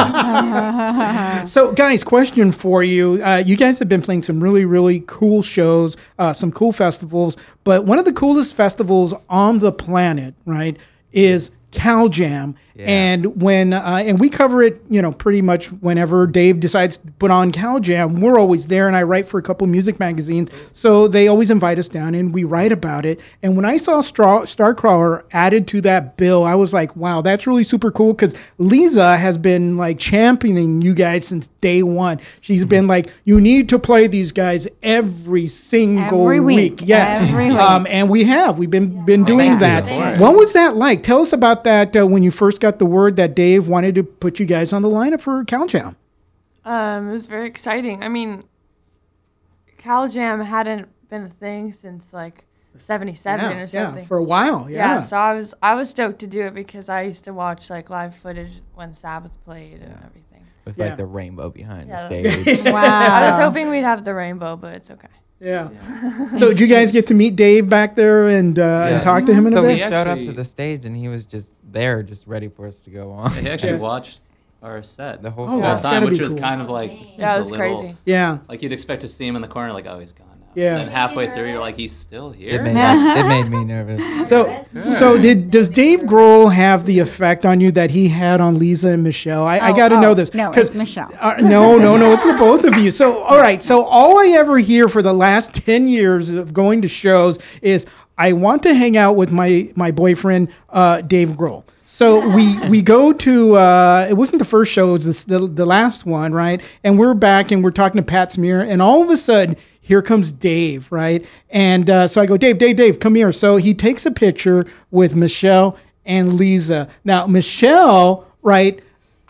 [SPEAKER 7] So, guys, question for you. You guys have been playing some really, really cool shows, some cool festivals. But one of the coolest festivals on the planet, right, is Cal Jam. Yeah. And when and we cover it, pretty much whenever Dave decides to put on Cal Jam, we're always there. And I write for a couple music magazines, so they always invite us down and we write about it. And when I saw Starcrawler added to that bill, I was like, wow, that's really super cool because Lisa has been like championing you guys since day one. She's been like, you need to play these guys every single week. Yes,
[SPEAKER 9] every week.
[SPEAKER 7] And we've been doing that. What was that like? Tell us about that when you first got the word that Dave wanted to put you guys on the lineup for Cal Jam.
[SPEAKER 12] It was very exciting. I mean, Cal Jam hadn't been a thing since like 77 or something.
[SPEAKER 7] Yeah, for a while. Yeah.
[SPEAKER 12] So I was stoked to do it because I used to watch like live footage when Sabbath played and everything.
[SPEAKER 11] With like the rainbow behind the
[SPEAKER 12] Yeah.
[SPEAKER 11] stage.
[SPEAKER 9] Wow.
[SPEAKER 12] I was hoping we'd have the rainbow, but it's okay.
[SPEAKER 7] Yeah. So did you guys get to meet Dave back there and talk to him in a
[SPEAKER 11] So
[SPEAKER 7] bit?
[SPEAKER 11] we showed up to the stage and he was just there, just ready for us to go on.
[SPEAKER 13] He actually watched our set
[SPEAKER 11] the whole
[SPEAKER 13] time, which was kind of like
[SPEAKER 12] it was crazy.
[SPEAKER 7] Yeah.
[SPEAKER 13] Like you'd expect to see him in the corner, like, oh, he's gone now.
[SPEAKER 7] Yeah.
[SPEAKER 13] And then halfway through, you're like, he's still here.
[SPEAKER 11] It made me nervous.
[SPEAKER 7] So does Dave Grohl have the effect on you that he had on Lisa and Michelle? I got to know this.
[SPEAKER 9] No, it's Michelle.
[SPEAKER 7] No, it's the both of you. So, all right. So all I ever hear for the last 10 years of going to shows is I want to hang out with my boyfriend, Dave Grohl. So we go to, it wasn't the first show, it was the last one, right? And we're back and we're talking to Pat Smear, and all of a sudden, here comes Dave, right? And so I go, Dave, come here. So he takes a picture with Michelle and Lisa. Now, Michelle, right,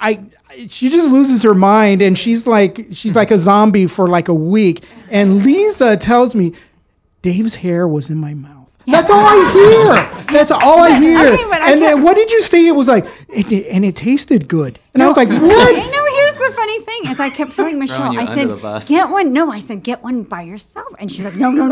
[SPEAKER 7] she just loses her mind, and she's like a zombie for like a week. And Lisa tells me, Dave's hair was in my mouth. That's all I hear. That's all I hear. And then what did you say? It was like, and it tasted good. And I was like, what?
[SPEAKER 9] Here's the funny thing is I kept telling Michelle, I said, get one. No, I said, get one by yourself. And she's like, no,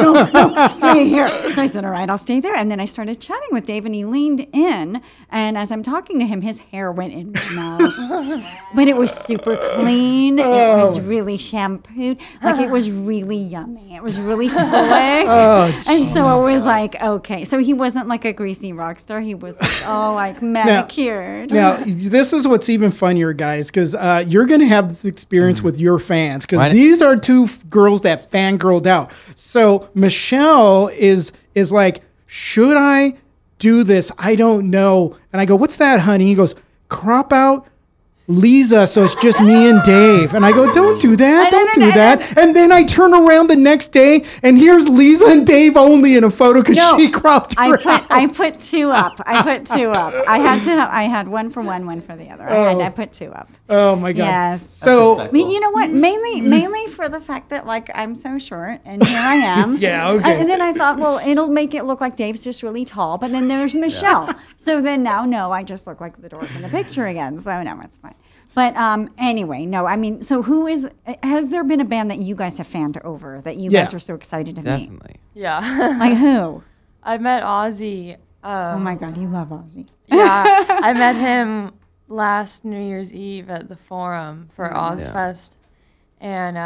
[SPEAKER 9] stay here. So I said, all right, I'll stay there. And then I started chatting with Dave, and he leaned in. And as I'm talking to him, his hair went in my mouth. But it was super clean. It was really shampooed. Like, it was really yummy. It was really slick. And so it was like, okay. So he wasn't like a greasy rock star. He was like, manicured.
[SPEAKER 7] Now, this is what's even funnier, guys, because you're going to have this experience with your fans, because these are two girls that fangirled out. So Michelle is like, should I do this? I don't know. And I go, what's that, honey? He goes, crop out Lisa, so it's just me and Dave. And I go, don't do that, don't do that. And then I turn around the next day, and here's Lisa and Dave only in a photo because she cropped her out.
[SPEAKER 9] I put two up. I had one for one for the other. I put two up.
[SPEAKER 7] Oh my God.
[SPEAKER 9] Yes.
[SPEAKER 7] So
[SPEAKER 9] I mean, you know what? Mainly for the fact that like I'm so short and here I am.
[SPEAKER 7] Yeah, okay.
[SPEAKER 9] And then I thought, well, it'll make it look like Dave's just really tall. But then there's Michelle. So then now, no, I just look like the dork in the picture again. So no, it's fine. But anyway, no, I mean, so has there been a band that you guys have fanned over that you guys were so excited to meet?
[SPEAKER 11] Definitely.
[SPEAKER 12] Yeah.
[SPEAKER 9] Like who?
[SPEAKER 12] I met Ozzy.
[SPEAKER 9] Oh my God, you love Ozzy.
[SPEAKER 12] Yeah, I met him last New Year's Eve at the Forum for Ozfest. And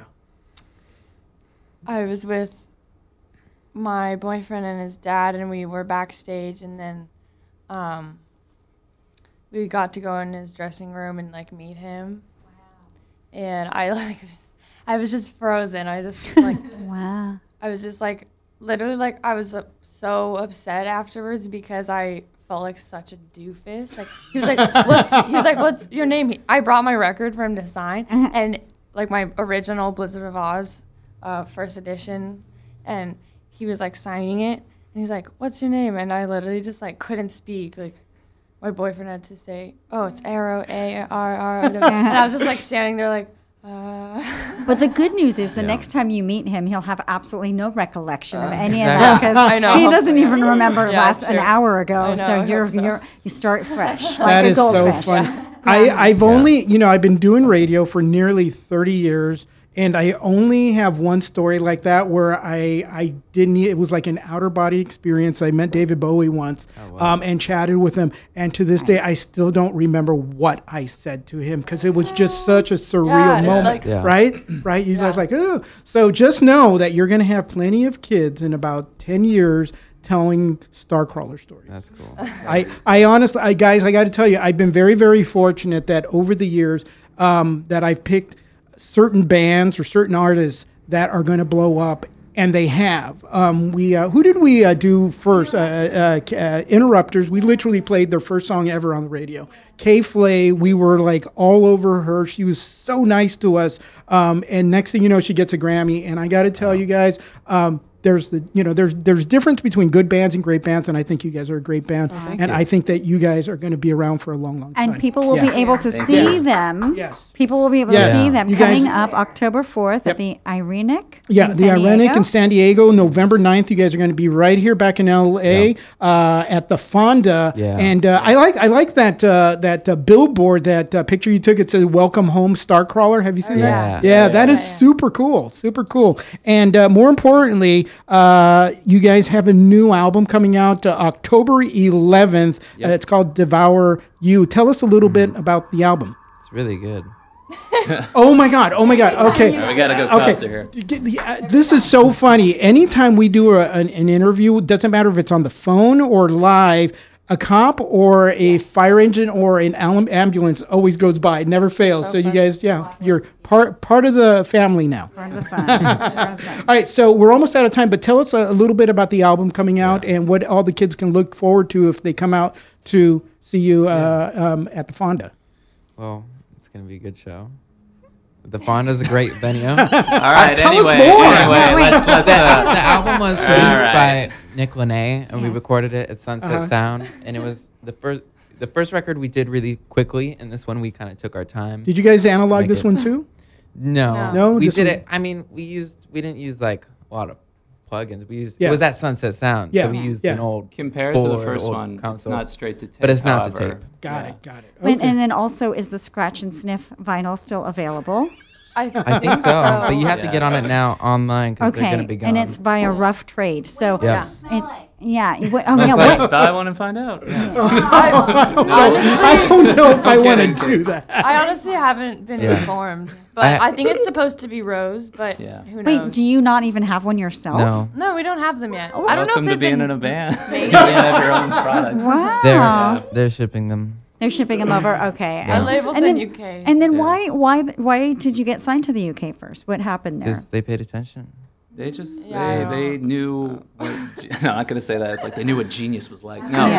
[SPEAKER 12] I was with my boyfriend and his dad, and we were backstage, and then we got to go in his dressing room and like meet him. Wow. And I was just frozen. I just like
[SPEAKER 9] wow.
[SPEAKER 12] I was just like literally like I was so upset afterwards because I felt like such a doofus. Like he was like, what's your name? I brought my record for him to sign, and like my original Blizzard of Oz first edition, and he was like signing it, and he's like, what's your name? And I literally just like couldn't speak. Like my boyfriend had to say, oh, it's Arrow, A-R-R. And I was just like standing there like,
[SPEAKER 9] But the good news is the next time you meet him, he'll have absolutely no recollection of any of that, because he doesn't even remember an hour ago. So you start fresh, like a goldfish.
[SPEAKER 7] That is so fun. I've been doing radio for nearly 30 years. And I only have one story like that where I didn't, it was like an outer body experience. I met David Bowie once and chatted with him. And to this day, I still don't remember what I said to him because it was just such a surreal moment, right? You're just like, oh. So just know that you're going to have plenty of kids in about 10 years telling Starcrawler stories.
[SPEAKER 11] That's cool.
[SPEAKER 7] I honestly, guys, I got to tell you, I've been very, very fortunate that over the years that I've picked certain bands or certain artists that are going to blow up, and they have. Who did we do first? Interrupters. We literally played their first song ever on the radio. Kay Flay, we were like all over her. She was so nice to us. And next thing you know, she gets a Grammy. And I got to tell you guys, there's difference between good bands and great bands, and I think you guys are a great band, and I think that you guys are going to be around for a long, long time.
[SPEAKER 9] And people will be able to see them.
[SPEAKER 7] Yes.
[SPEAKER 9] People will be able to see them
[SPEAKER 7] You
[SPEAKER 9] coming
[SPEAKER 7] guys-
[SPEAKER 9] up October 4th at the Irenic.
[SPEAKER 7] Yeah, the Irenic in San Diego, November 9th. You guys are going to be right here back in LA at the Fonda.
[SPEAKER 11] Yeah.
[SPEAKER 7] And I like that billboard, that picture you took. It said "Welcome Home, Starcrawler." Have you seen that? Yeah, that is super cool. Super cool. And more importantly, you guys have a new album coming out October 11th. It's called "Devour You." Tell us a little bit about the album.
[SPEAKER 11] It's really good.
[SPEAKER 7] Oh my God! Okay,
[SPEAKER 13] we gotta go closer here.
[SPEAKER 7] This is so funny. Anytime we do an interview, it doesn't matter if it's on the phone or live. A cop or a fire engine or an ambulance always goes by. It never fails. So you guys, you're part of the family now.
[SPEAKER 9] Part of the fun.
[SPEAKER 7] All right, so we're almost out of time, but tell us a little bit about the album coming out and what all the kids can look forward to if they come out to see you at the Fonda.
[SPEAKER 11] Well, it's going to be a good show. The Fonda's a great venue.
[SPEAKER 13] All right,
[SPEAKER 7] tell us more.
[SPEAKER 13] let's
[SPEAKER 11] the album was produced by Nick Launay, and we recorded it at Sunset Sound. And it was the first record we did really quickly, and this one we kind of took our time.
[SPEAKER 7] Did you guys analog this one too?
[SPEAKER 11] No, we did it. I mean, we didn't use like a lot of plugins. It was at Sunset Sound, so we used an old
[SPEAKER 13] compared to the first one.
[SPEAKER 11] console.
[SPEAKER 13] It's not straight to tape,
[SPEAKER 11] but it's not to tape.
[SPEAKER 7] Got it. Okay.
[SPEAKER 9] And then also, is the Scratch and Sniff vinyl still available?
[SPEAKER 12] I
[SPEAKER 11] think so, but you have to get on it now online because they're going to be gone.
[SPEAKER 9] And it's by a rough trade, so
[SPEAKER 11] yes.
[SPEAKER 9] it's
[SPEAKER 13] buy one and find out.
[SPEAKER 7] I don't know if I want to do that.
[SPEAKER 12] I honestly haven't been informed, but I think it's supposed to be rose. But who knows?
[SPEAKER 9] Wait, do you not even have one yourself?
[SPEAKER 12] No, we don't have them yet.
[SPEAKER 9] Oh.
[SPEAKER 12] I don't know
[SPEAKER 13] Welcome
[SPEAKER 12] if
[SPEAKER 13] to
[SPEAKER 12] they've
[SPEAKER 13] being
[SPEAKER 12] been
[SPEAKER 13] in a band. You have your own products.
[SPEAKER 9] Wow.
[SPEAKER 11] They're shipping them.
[SPEAKER 9] They're shipping them over. Okay.
[SPEAKER 12] Our label's in UK.
[SPEAKER 9] And then why did you get signed to the UK first? What happened there?
[SPEAKER 11] Because they paid attention.
[SPEAKER 13] They just they knew. What, no, I'm not gonna say that. It's like they knew what genius was like. No,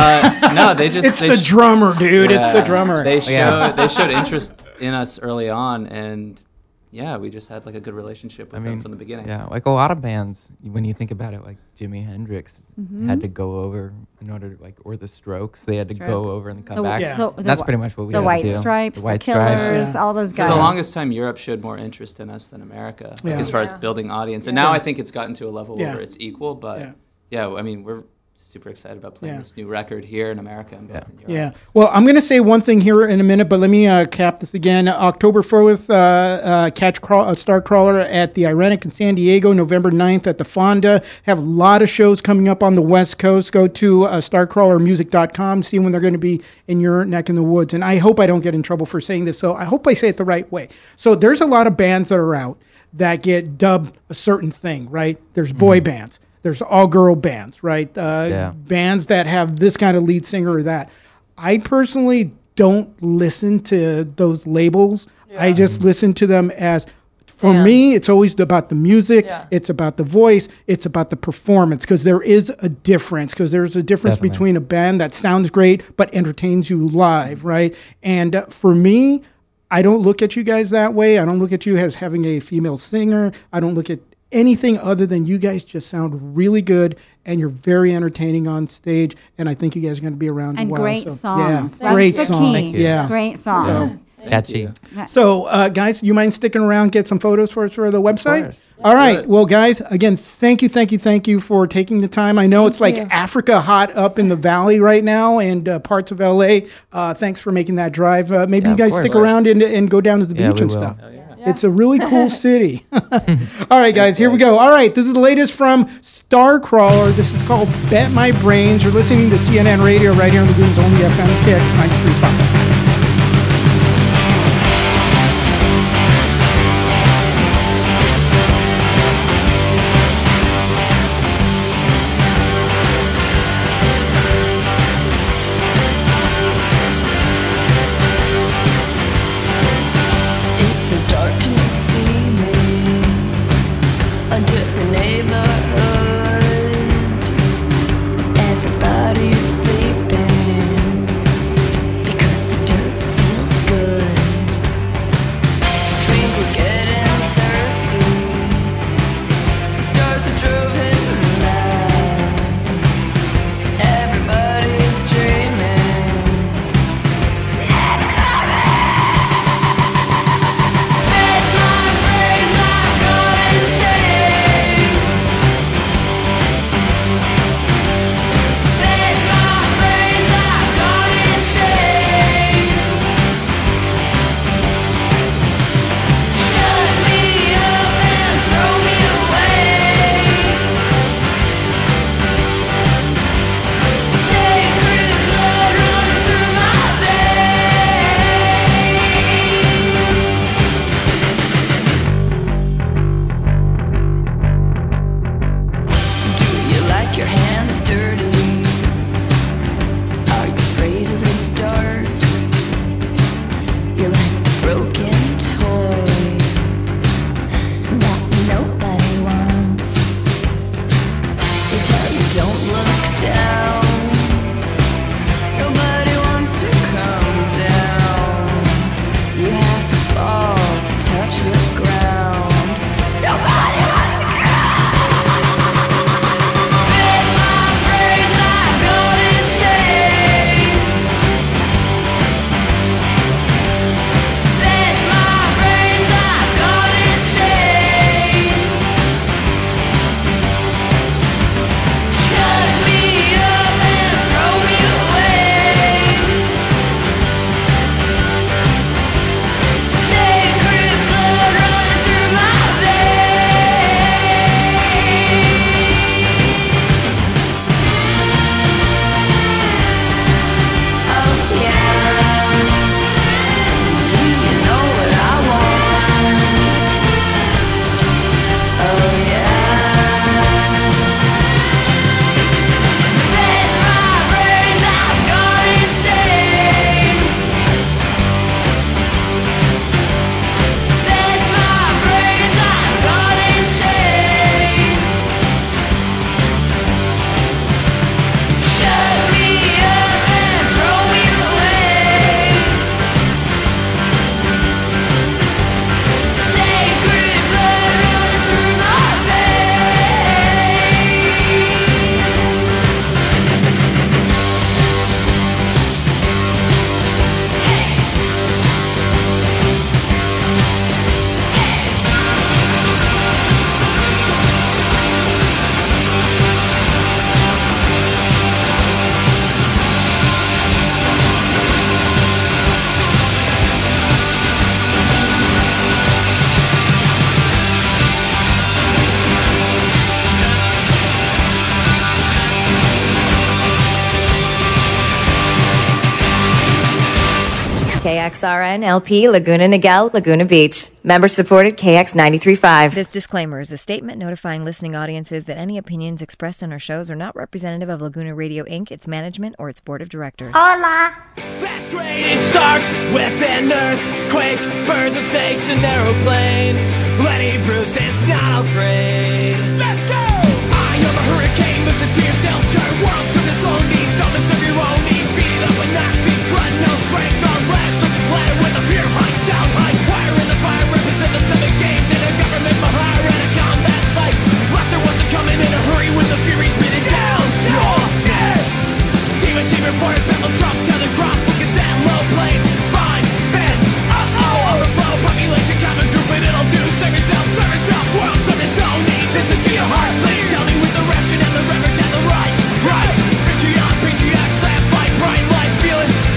[SPEAKER 13] no, they just.
[SPEAKER 7] It's the drummer, dude. It's the drummer.
[SPEAKER 13] They showed interest in us early on, and we just had like a good relationship with them from the beginning.
[SPEAKER 11] Yeah, like a lot of bands, when you think about it, like Jimi Hendrix had to go over in order to or the Strokes, they had to go over and come back. That's pretty much what we had to do.
[SPEAKER 9] The White Stripes, the Killers, all those guys.
[SPEAKER 13] For the longest time, Europe showed more interest in us than America, as far as building audience. And now I think it's gotten to a level where it's equal. But I mean, we're super excited about playing this new record here in America and both in Europe.
[SPEAKER 7] Yeah. Well, I'm going to say one thing here in a minute, but let me cap this again. October 4th, catch Starcrawler at the Irenic in San Diego. November 9th at the Fonda. Have a lot of shows coming up on the West Coast. Go to starcrawlermusic.com, see when they're going to be in your neck in the woods. And I hope I don't get in trouble for saying this, so I hope I say it the right way. So there's a lot of bands that are out that get dubbed a certain thing, right? There's boy bands. There's all-girl bands, right? Bands that have this kind of lead singer or that. I personally don't listen to those labels. I just listen to them as, for me, it's always about the music. It's about the voice. It's about the performance, because there is a difference. Because there's a difference between a band that sounds great but entertains you live, right? And for me, I don't look at you guys that way. I don't look at you as having a female singer. I don't look at anything other than you guys just sound really good, and you're very entertaining on stage, and I think you guys are going to be around
[SPEAKER 9] and
[SPEAKER 7] a while.
[SPEAKER 9] Great songs.
[SPEAKER 7] Yeah, great songs.
[SPEAKER 11] Thank you.
[SPEAKER 7] Yeah,
[SPEAKER 9] great songs.
[SPEAKER 11] Catchy.
[SPEAKER 7] So, guys, you mind sticking around, get some photos for us for the website?
[SPEAKER 11] Of course.
[SPEAKER 7] All right. Well, guys, again, thank you for taking the time. I know it's like Africa hot up in the valley right now and parts of LA. Thanks for making that drive. Maybe you guys stick around and go down to the beach and stuff. It's a really cool city. All right, guys, here we go. All right, this is the latest from Starcrawler. This is called Bet My Brains. You're listening to TNN Radio right here on Laguna's only FM KX 93.5.
[SPEAKER 10] Everybody's sleeping because You're like a broken toy that nobody wants. They tell you don't look down. Nobody wants to come down. You have to fall to touch the ground. Nobody wants to bend my brains, I've gone insane. Bend my brains, I've gone insane. Shut me up and throw me away. Sacred blood running through my veins. Oh yeah. Do you know what I want? Oh yeah. Bend my brains, I've gone insane. Bend my brains, I've gone insane. Shut me up and throw me away. Sacred blood running through my
[SPEAKER 1] KXRN LP Laguna Niguel, Laguna Beach. Member supported KX 93.5.
[SPEAKER 2] This disclaimer is a statement notifying listening audiences that any opinions expressed on our shows are not representative of Laguna Radio Inc., its management, or its board of directors.
[SPEAKER 10] Hola.
[SPEAKER 5] That's great. It starts with an earthquake, birds and snakes, an aeroplane. Lenny Bruce is not afraid. Let's go! I am a hurricane, listen to yourself, turn world to its own knees. Don't serve your own needs, beat it up with not speed, grunt, no strength, no blast, just a platter with a fear hike, down high, wire in the fire, represent the 7 games in a government for hire and a combat site. Lester wasn't coming in a hurry with the fury spinning down your neck. Team reporters, pebble drop, telegraph, looking down low plane, fine, bend, overflow, population, common group, and it'll do. Serve yourself, world serve its own needs. Listen to your heart, please. Tell me with the ration and the reverend and the right. Patreon, slap, fight, bright light, feeling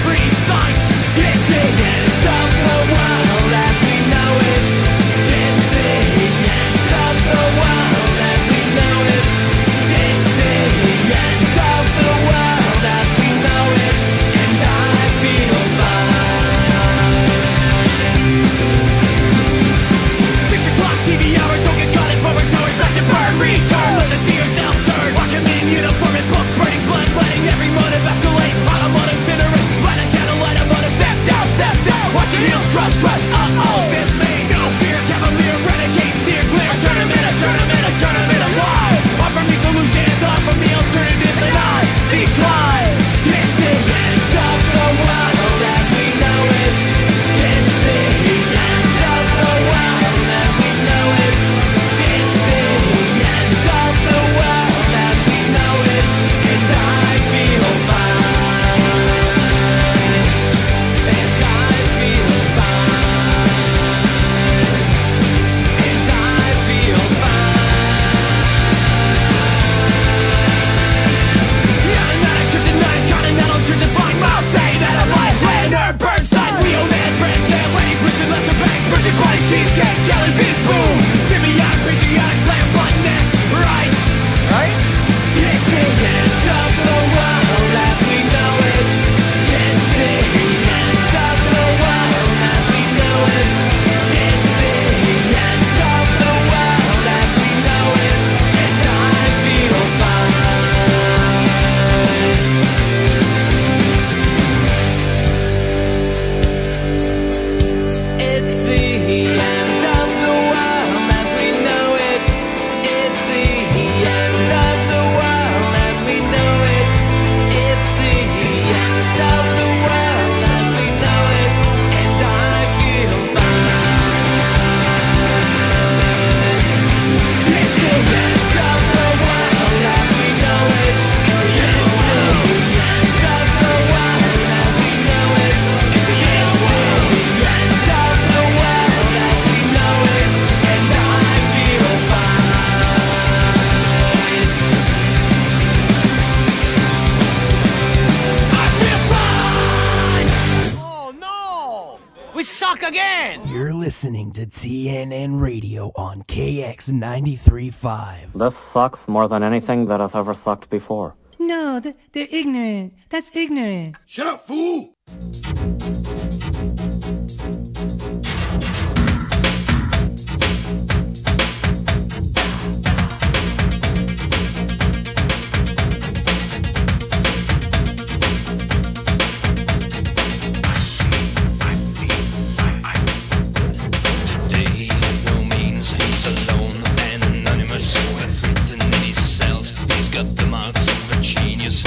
[SPEAKER 5] suck again!
[SPEAKER 14] You're listening to TNN Radio on KX 93.5.
[SPEAKER 15] This sucks more than anything that has ever sucked before.
[SPEAKER 16] No, they're ignorant. That's ignorant.
[SPEAKER 5] Shut up, fool!
[SPEAKER 10] Genius.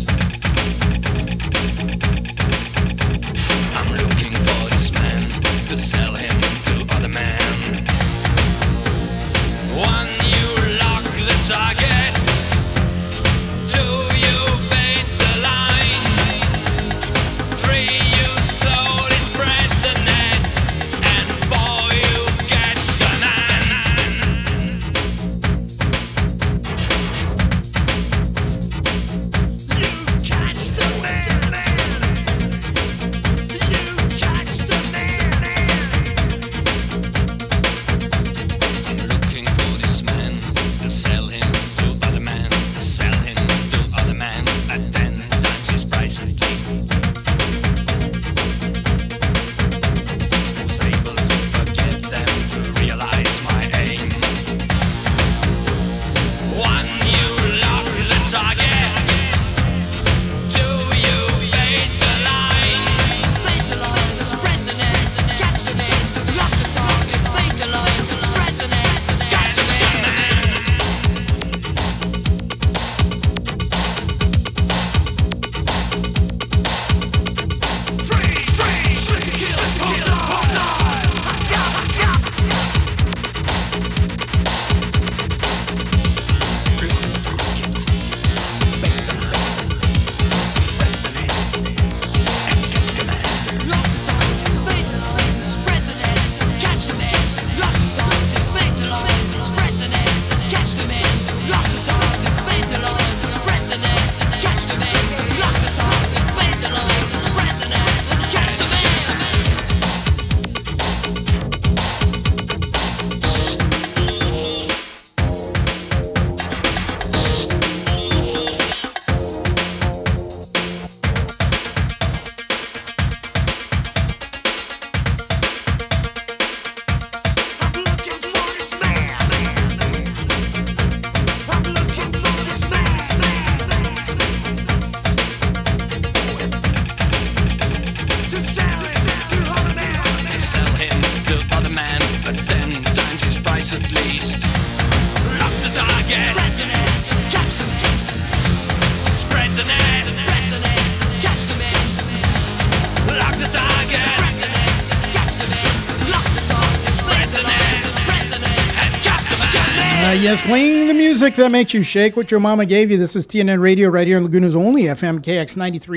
[SPEAKER 7] Yes, playing the music that makes you shake what your mama gave you. This is TNN Radio right here in Laguna's only FM, KX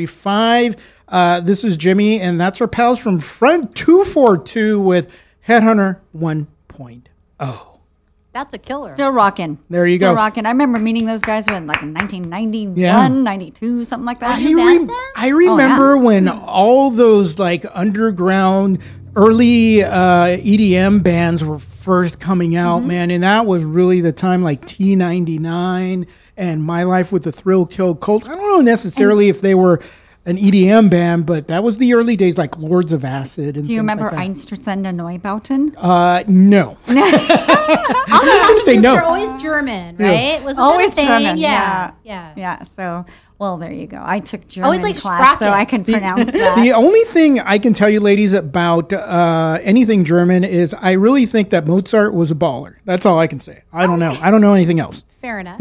[SPEAKER 7] 93.5. This is Jimmy, and that's our pals from Front 242 with Headhunter 1.0.
[SPEAKER 8] That's a killer.
[SPEAKER 9] Still rocking.
[SPEAKER 7] There you
[SPEAKER 9] Still
[SPEAKER 7] go.
[SPEAKER 9] rocking. I remember meeting those guys in like in 1991, 92, something like that.
[SPEAKER 7] I remember when all those like underground early EDM bands were first coming out, man, and that was really the time like T99 and My Life with the Thrill Kill Cult. I don't know necessarily if they were an EDM band, but that was the early days, like Lords of Acid. And
[SPEAKER 9] do you remember
[SPEAKER 7] like
[SPEAKER 9] Einstürzende Neubauten?
[SPEAKER 7] No.
[SPEAKER 8] All the house groups are always German, right?
[SPEAKER 9] Yeah.
[SPEAKER 8] Was
[SPEAKER 9] always
[SPEAKER 8] that a thing?
[SPEAKER 9] German.
[SPEAKER 8] Yeah.
[SPEAKER 9] Yeah. So, well, there you go. I took German
[SPEAKER 8] Always like
[SPEAKER 9] class, so I can pronounce that.
[SPEAKER 7] The only thing I can tell you, ladies, about anything German is I really think that Mozart was a baller. That's all I can say. I don't know. I don't know anything else.
[SPEAKER 8] Fair enough.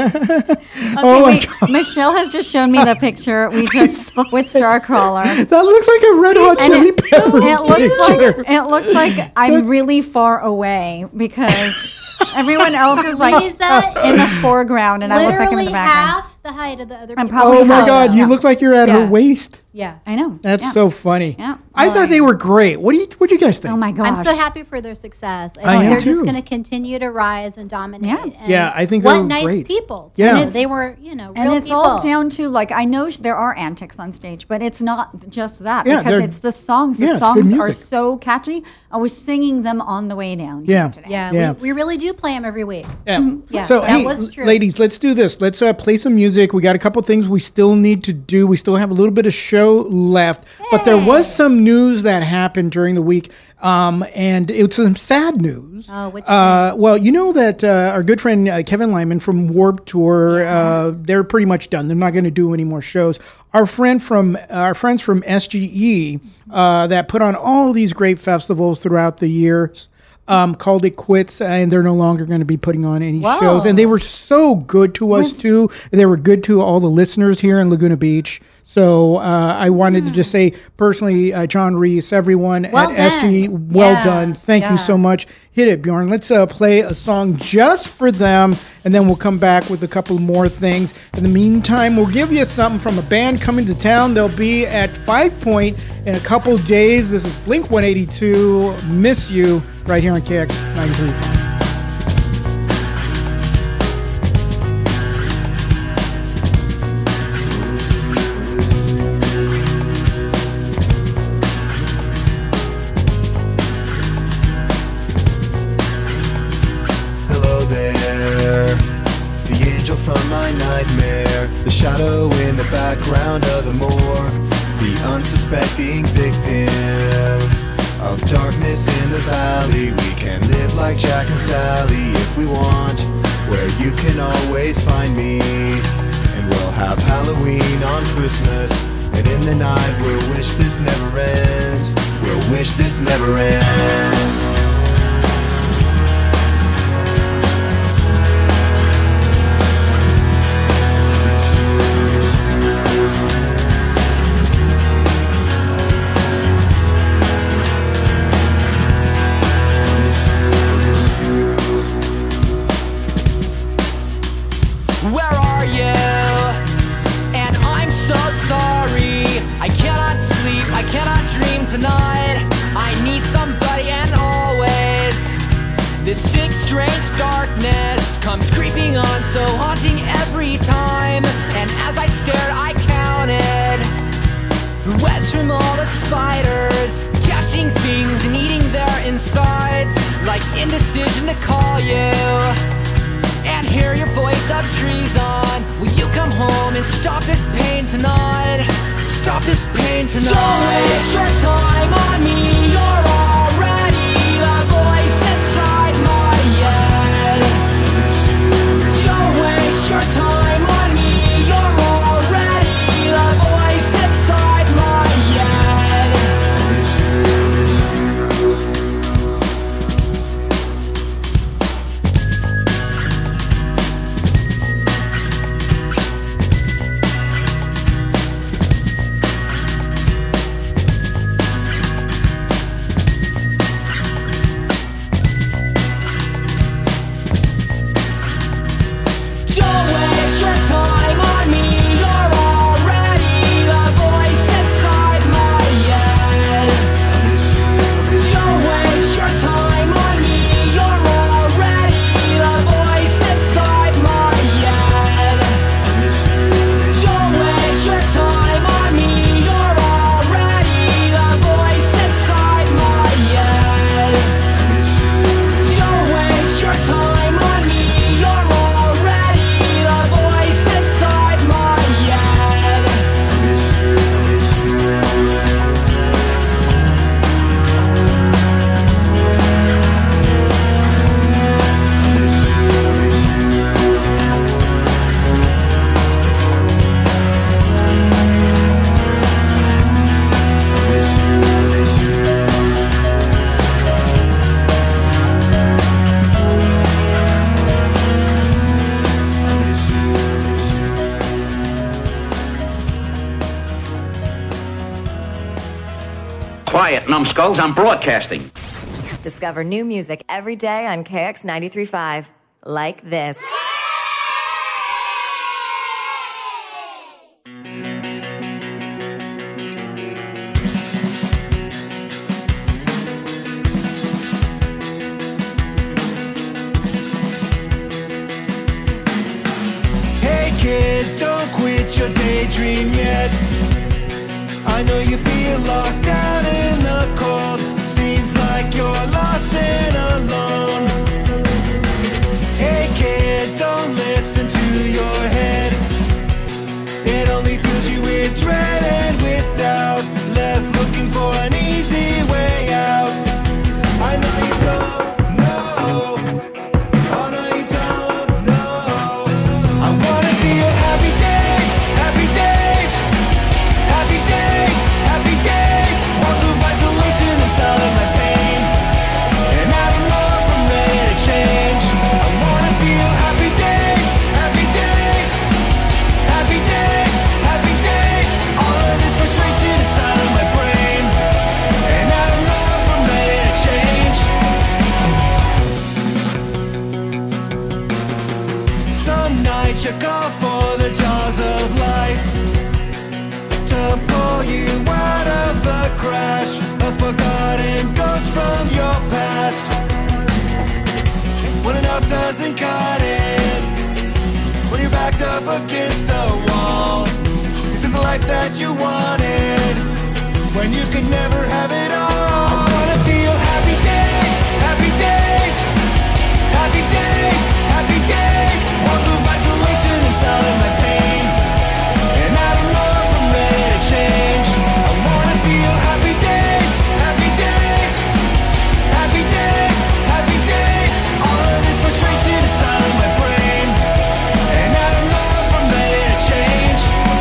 [SPEAKER 9] Michelle has just shown me the picture we took with Starcrawler.
[SPEAKER 7] That looks like a Red Hot Chili Peppers.
[SPEAKER 9] It looks like I'm really far away because everyone else is like in the foreground and I look like I'm in the background.
[SPEAKER 8] Half the height of the other
[SPEAKER 9] I'm
[SPEAKER 8] people.
[SPEAKER 9] probably
[SPEAKER 7] oh my God, you look like you're at her waist.
[SPEAKER 8] Yeah.
[SPEAKER 9] I know.
[SPEAKER 7] That's so funny.
[SPEAKER 9] Yeah.
[SPEAKER 7] I thought they were great. What do you guys think?
[SPEAKER 9] Oh my gosh.
[SPEAKER 8] I'm so happy for their success.
[SPEAKER 7] I am
[SPEAKER 8] they're just
[SPEAKER 7] too.
[SPEAKER 8] going to continue to rise and dominate.
[SPEAKER 9] Yeah.
[SPEAKER 8] And
[SPEAKER 7] Yeah, I think
[SPEAKER 8] what
[SPEAKER 7] they're
[SPEAKER 8] nice
[SPEAKER 7] great.
[SPEAKER 8] people. Too.
[SPEAKER 7] Yeah.
[SPEAKER 8] They were, real
[SPEAKER 9] And it's
[SPEAKER 8] people.
[SPEAKER 9] all down to, like, I know there are antics on stage, but it's not just that
[SPEAKER 7] Yeah,
[SPEAKER 9] because
[SPEAKER 7] they're-
[SPEAKER 9] it's the songs.
[SPEAKER 7] yeah,
[SPEAKER 9] The
[SPEAKER 7] it's good
[SPEAKER 9] songs are
[SPEAKER 7] music.
[SPEAKER 9] so catchy. I was singing them on the way down.
[SPEAKER 7] Yeah.
[SPEAKER 9] Today.
[SPEAKER 8] Yeah, We really do play them every week.
[SPEAKER 7] Yeah.
[SPEAKER 8] Yeah,
[SPEAKER 7] So,
[SPEAKER 8] that
[SPEAKER 7] hey,
[SPEAKER 8] was true.
[SPEAKER 7] ladies, let's do this. Let's play some music. We got a couple things we still need to do. We still have a little bit of show left, but there was some news that happened during the week, and it's some sad news.
[SPEAKER 8] Oh, which
[SPEAKER 7] well, you know that our good friend Kevin Lyman from Warped Tour, they're pretty much done. They're not going to do any more shows. Our friends from SGE that put on all these great festivals throughout the years. Called it quits, and they're no longer going to be putting on any shows. And they were so good to us too. They were good to all the listeners here in Laguna Beach. So I wanted to just say personally, John Reese, everyone
[SPEAKER 8] Well
[SPEAKER 7] at
[SPEAKER 8] done.
[SPEAKER 7] SGE, well
[SPEAKER 8] Yeah,
[SPEAKER 7] done. Thank you so much. Hit it, Bjorn. Let's play a song just for them, and then we'll come back with a couple more things. In the meantime, we'll give you something from a band coming to town. They'll be at 5 Point in a couple days. This is Blink 182, Miss You, right here on KX 93.5.
[SPEAKER 10] Hello there, the angel from my nightmare, the shadow in the background of the morgue, the unsuspecting victim of darkness in the valley. We can live like Jack and Sally if we want, where you can always find me. And we'll have Halloween on Christmas, and in the night we'll wish this never ends. We'll wish this never ends.
[SPEAKER 5] Where are you? And I'm so sorry. I cannot sleep, I cannot dream tonight. I need somebody and always. This sick, strange darkness comes creeping on, so haunting every time. And as I stared, I counted the webs from all the spiders, catching things and eating their insides, like indecision to call you and hear your voice of treason. Will you come home and stop this pain tonight? Stop this pain tonight. Don't waste your time on me. You're already the voice inside my head. Don't waste your time on me. You're already the voice inside my head. Don't waste your time on me. You're already the voice inside my head. Don't waste your time on me. You're already the voice inside my head. Don't waste your time on me. You're already the voice inside my head. Don't waste your time on me. You're already the voice inside my head.
[SPEAKER 17] Quiet, numbskulls, I'm broadcasting.
[SPEAKER 1] Discover new music every day on KX 93.5. Like this.
[SPEAKER 10] a daydream yet. I know you feel locked down in the cold. Seems like you're lost and alone. Hey kid, don't listen to your head. It only fills you with dread and with doubt. Left looking for an easy way out. I know you don't know. Oh no, you don't know. I wanna feel happy days, happy days, happy days, happy days. Walls of isolation inside of my pain, and I don't know if I'm ready to change. I wanna feel happy days, happy days, happy days, happy days. All of this frustration inside of my brain, and I don't know if I'm ready to change. Some nights you call for the jaws of life to pull you out of the crash. A forgotten ghost from your past. When enough doesn't cut it, when you're backed up against a wall, is it the life that you wanted? When you could never have it all. I wanna feel happy days, happy days, happy days, happy days. Walls of isolation inside of my pain, and I don't know if I'm ready to change. I wanna feel happy days, happy days, happy days, happy days. All of this frustration inside of my brain, and I don't know if I'm ready to change.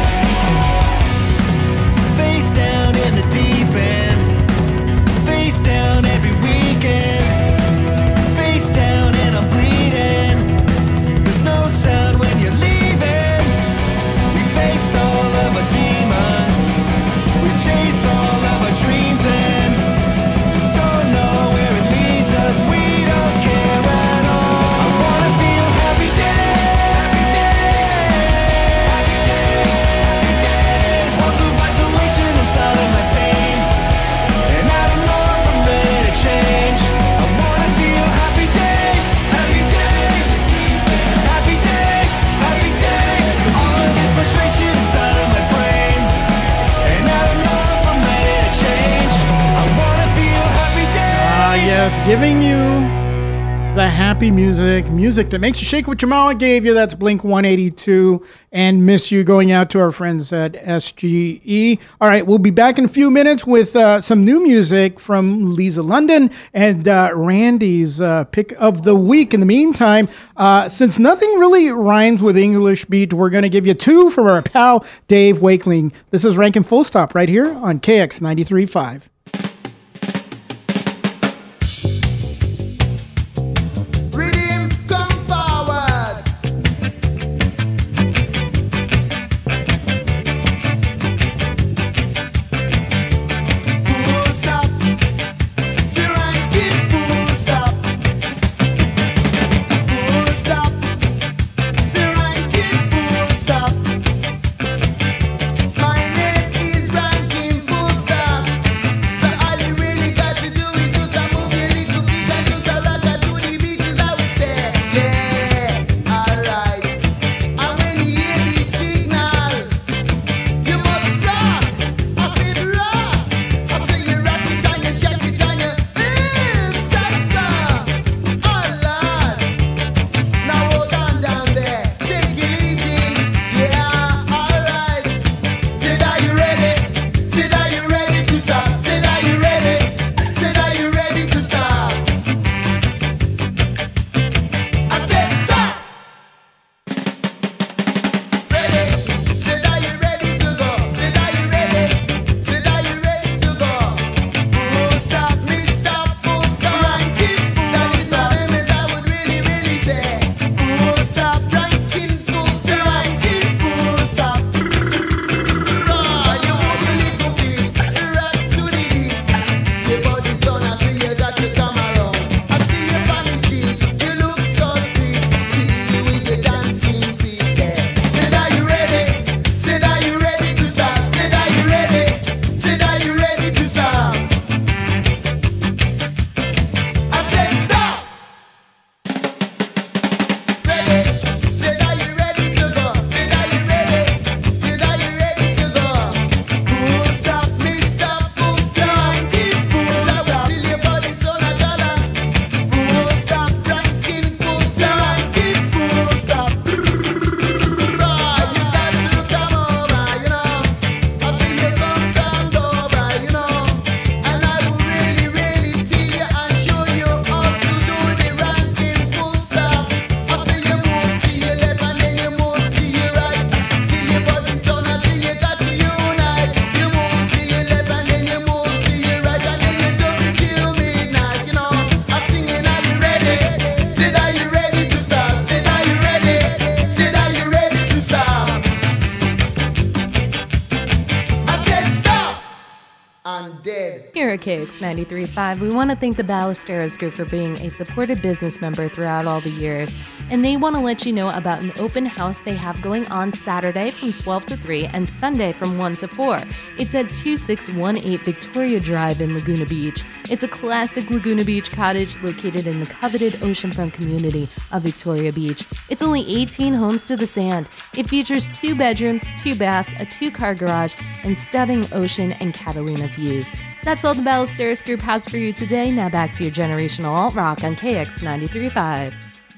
[SPEAKER 10] Face down in the deep end, face down every weekend, face down and I'm bleeding. There's no sound when you're leaving. We faced all of our demons, we chased all of our dreams and don't know where it leads us. We don't care at all. I wanna feel happy days, happy days, happy days, happy days. Walls of isolation inside of my pain, and I don't know if I'm ready to change. I wanna feel happy days, happy days, happy days, happy days. All of this frustration inside of my brain, and I don't know if I'm ready to change. I wanna feel happy days.
[SPEAKER 7] Ah, yes, giving you the happy music that makes you shake what your mama gave you. That's Blink 182 and Miss You, going out to our friends at SGE. All right, we'll be back in a few minutes with some new music from Lisa London and Randy's pick of the week. In the meantime, since nothing really rhymes with English beat, we're going to give you two from our pal Dave Wakeling. This is Rankin Full Stop right here on KX 93.5.
[SPEAKER 10] Rhythm, come forward. Full stop. Rankin full stop. Full stop. Rankin full stop. My name is Rankin full stop.
[SPEAKER 3] KX93.5. We want to thank the Ballesteros Group for being a supported business member throughout all the years. And they want to let you know about an open house they have going on Saturday from 12 to 3 and Sunday from 1 to 4. It's at 2618 Victoria Drive in Laguna Beach. It's a classic Laguna Beach cottage located in the coveted oceanfront community of Victoria Beach. It's only 18 homes to the sand. It features 2 bedrooms, 2 baths, a 2-car garage, and stunning ocean and Catalina views. That's all the Ballesteros Group has for you today. Now back to your generational alt rock on KX 93.5.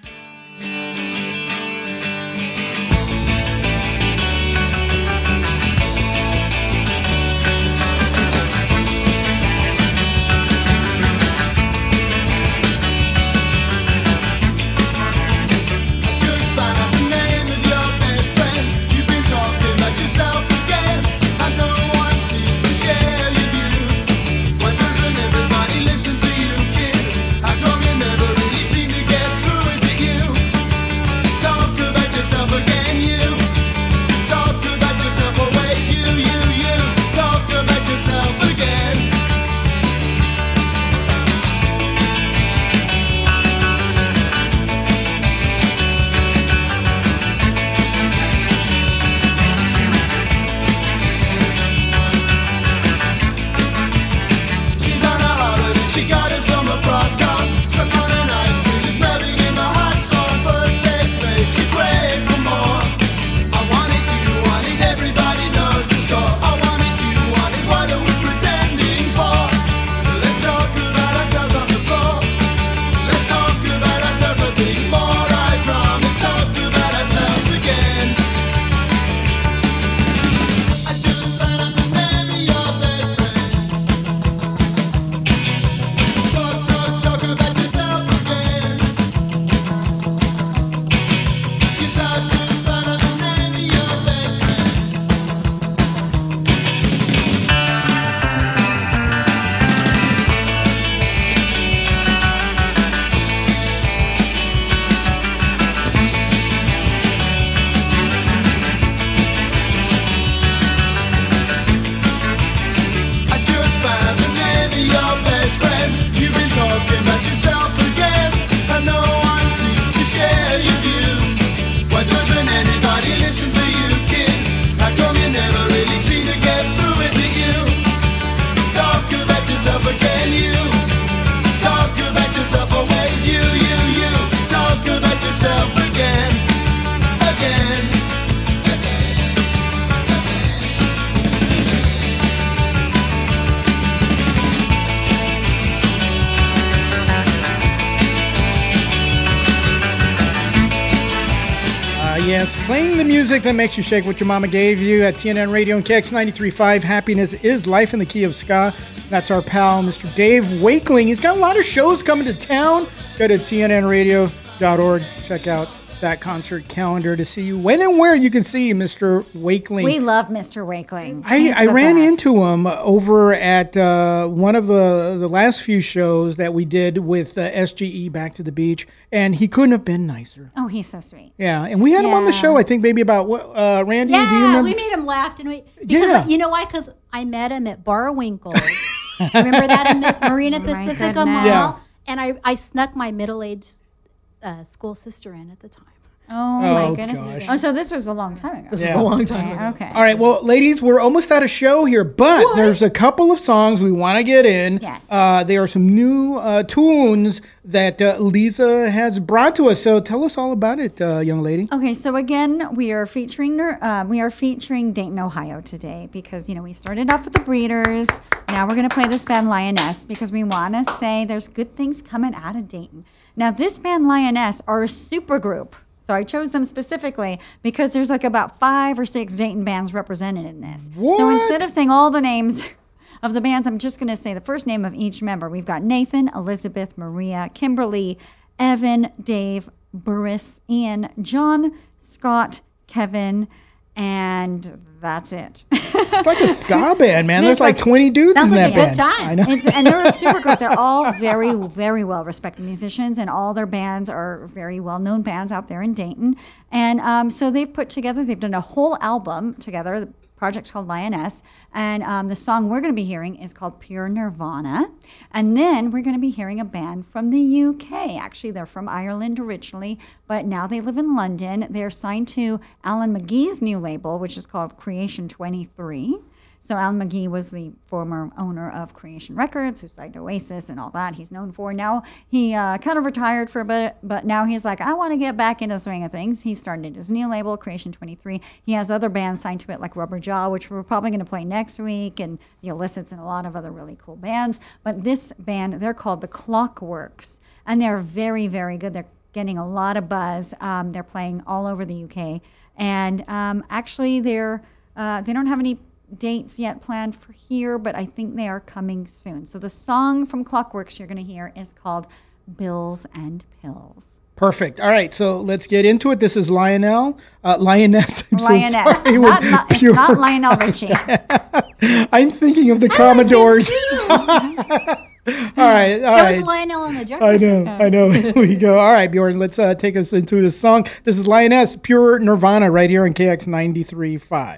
[SPEAKER 7] Yes, playing the music that makes you shake what your mama gave you at TNN Radio and KX 93.5. Happiness is life in the key of ska. That's our pal, Mr. Dave Wakeling. He's got a lot of shows coming to town. Go to tnnradio.org. Check out that concert calendar to see when and where you can see Mr. Wakeling.
[SPEAKER 9] We love Mr. Wakeling.
[SPEAKER 7] I ran into him over at one of the last few shows that we did with SGE Back to the Beach, and he couldn't have been nicer.
[SPEAKER 9] Oh, he's so sweet.
[SPEAKER 7] Yeah, and we had him on the show, I think, maybe about, Randy, do you remember?
[SPEAKER 8] We made him laugh, didn't we? Because, you know why? Because I met him at Bar Winkles. Remember that in the Marina Pacifica Mall?
[SPEAKER 7] Yeah.
[SPEAKER 8] And I snuck my middle-aged school sister in at the time.
[SPEAKER 9] Oh my goodness.
[SPEAKER 8] Gosh.
[SPEAKER 9] Oh, so this was a long time ago.
[SPEAKER 8] This was a long time ago.
[SPEAKER 9] Okay.
[SPEAKER 7] All right, well, ladies, we're almost at a show here, but there's a couple of songs we want to get in.
[SPEAKER 9] Yes.
[SPEAKER 7] There are some new tunes that Lisa has brought to us, so tell us all about it, young lady.
[SPEAKER 9] Okay, so again, we are featuring Dayton, Ohio today because, we started off with the Breeders. Now we're going to play this band Lioness because we want to say there's good things coming out of Dayton. Now, this band Lioness are a super group. So I chose them specifically because there's like about 5 or 6 Dayton bands represented in this.
[SPEAKER 7] What?
[SPEAKER 9] So instead of saying all the names of the bands, I'm just going to say the first name of each member. We've got Nathan, Elizabeth, Maria, Kimberly, Evan, Dave, Boris, Ian, John, Scott, Kevin, and that's it.
[SPEAKER 7] It's like a ska band, man. There's like 20 dudes in that band.
[SPEAKER 8] Sounds like a good time.
[SPEAKER 7] I know.
[SPEAKER 9] And they're a super group. They're all very, very well-respected musicians, and all their bands are very well-known bands out there in Dayton. And so they've done a whole album together, project's called Lioness. And the song we're going to be hearing is called Pure Nirvana. And then we're going to be hearing a band from the UK. Actually, they're from Ireland originally, but now they live in London. They're signed to Alan McGee's new label, which is called Creation 23. So Alan McGee was the former owner of Creation Records, who signed Oasis and all that he's known for. Now he kind of retired for a bit, but now he's like, I want to get back into the swing of things. He started his new label, Creation 23. He has other bands signed to it like Rubber Jaw, which we're probably going to play next week, and the Illicits and a lot of other really cool bands. But this band, they're called the Clockworks, and they're very, very good. They're getting a lot of buzz. They're playing all over the UK. And actually, they don't have any dates yet planned for here, but I think they are coming soon. So the song from Clockworks you're going to hear is called Bills and Pills.
[SPEAKER 7] Perfect. All right, so let's get into it. This is Lioness.
[SPEAKER 9] Lioness.
[SPEAKER 7] So sorry.
[SPEAKER 9] It's not Lionel Richie.
[SPEAKER 7] I'm thinking of the Commodores. All right.
[SPEAKER 8] That was Lionel and the Jeffersons.
[SPEAKER 7] I know. Here we go. All right, Bjorn, let's take us into the song. This is Lioness, Pure Nirvana, right here on KX 93.5.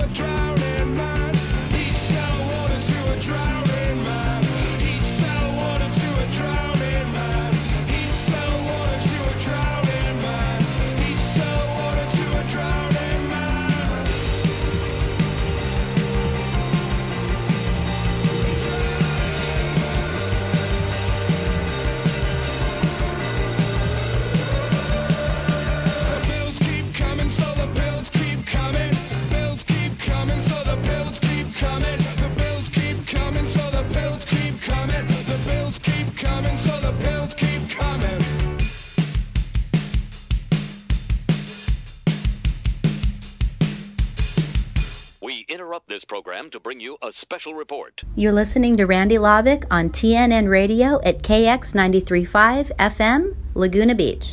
[SPEAKER 5] Drowning man, he'd sell
[SPEAKER 4] interrupt this program to bring you a special report.
[SPEAKER 18] You're listening to Randy Lovick on TNN Radio at KX 93.5 FM, Laguna Beach.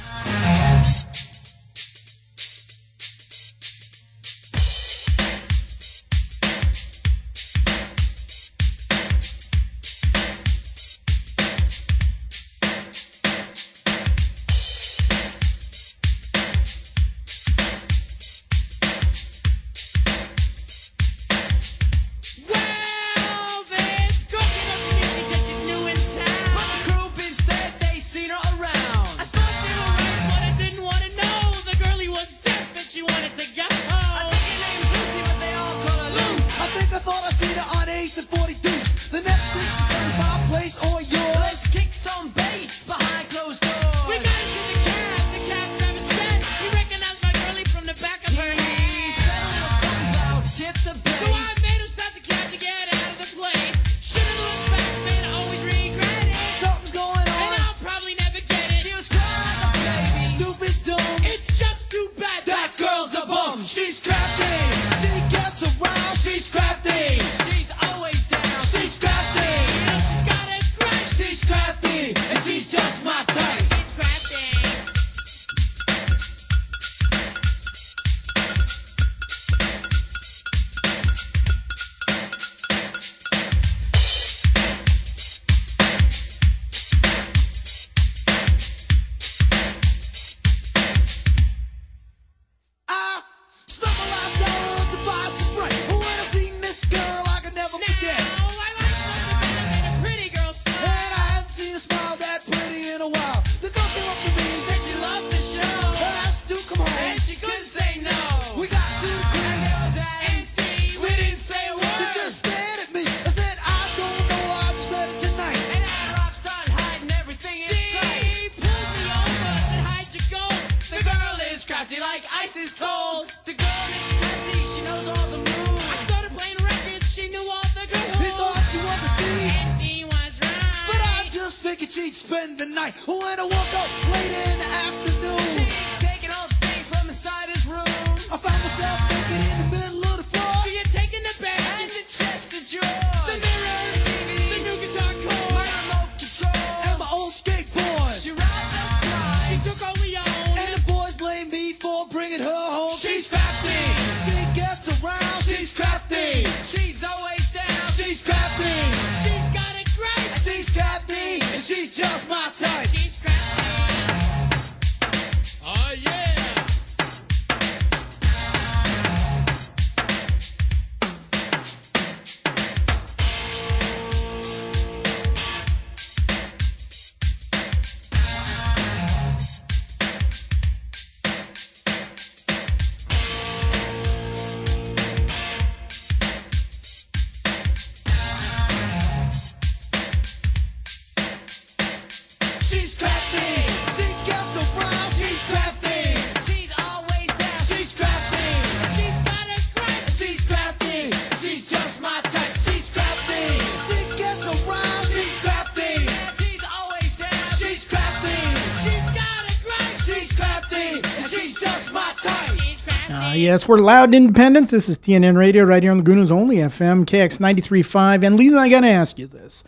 [SPEAKER 7] Yes, we're loud and independent. This is TNN Radio right here on Laguna's only FM, KX 93.5. And Lisa, I got to ask you this.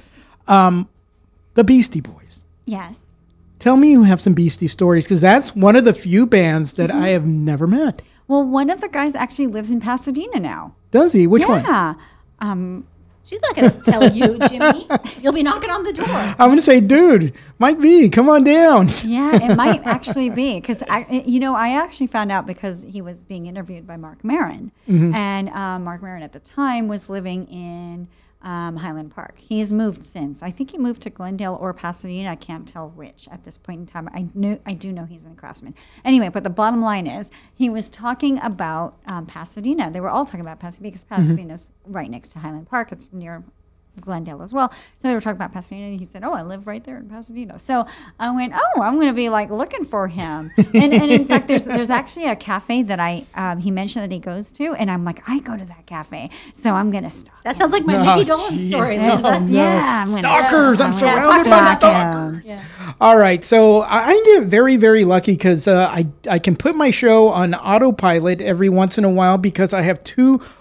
[SPEAKER 7] The Beastie Boys.
[SPEAKER 9] Yes.
[SPEAKER 7] Tell me you have some Beastie stories, because that's one of the few bands that I have never met.
[SPEAKER 9] Well, one of the guys actually lives in Pasadena now.
[SPEAKER 7] Does he? Which one?
[SPEAKER 9] Yeah.
[SPEAKER 8] She's not going to tell you, Jimmy. You'll be knocking on the door.
[SPEAKER 7] I'm going to say, dude, Mike V, come on down.
[SPEAKER 9] Yeah, it might actually be. Because, I actually found out because he was being interviewed by Mark Maron. Mm-hmm. And Mark Maron at the time was living in Highland Park. He has moved since. I think he moved to Glendale or Pasadena. I can't tell which at this point in time. I do know he's in Craftsman. Anyway, but the bottom line is he was talking about Pasadena. They were all talking about Pasadena because Pasadena's right next to Highland Park. It's near Glendale as well. So they were talking about Pasadena, and he said, "Oh, I live right there in Pasadena." So I went, "Oh, I'm going to be like looking for him." and in fact, there's actually a cafe that he mentioned that he goes to, and I'm like, I go to that cafe, so I'm going to stalk.
[SPEAKER 8] That sounds like my Mickey Dolenz story.
[SPEAKER 9] Yeah, I'm
[SPEAKER 7] stalkers. I'm surrounded by stalkers. Yeah. All right, so I get very, very lucky because I can put my show on autopilot every once in a while because I have two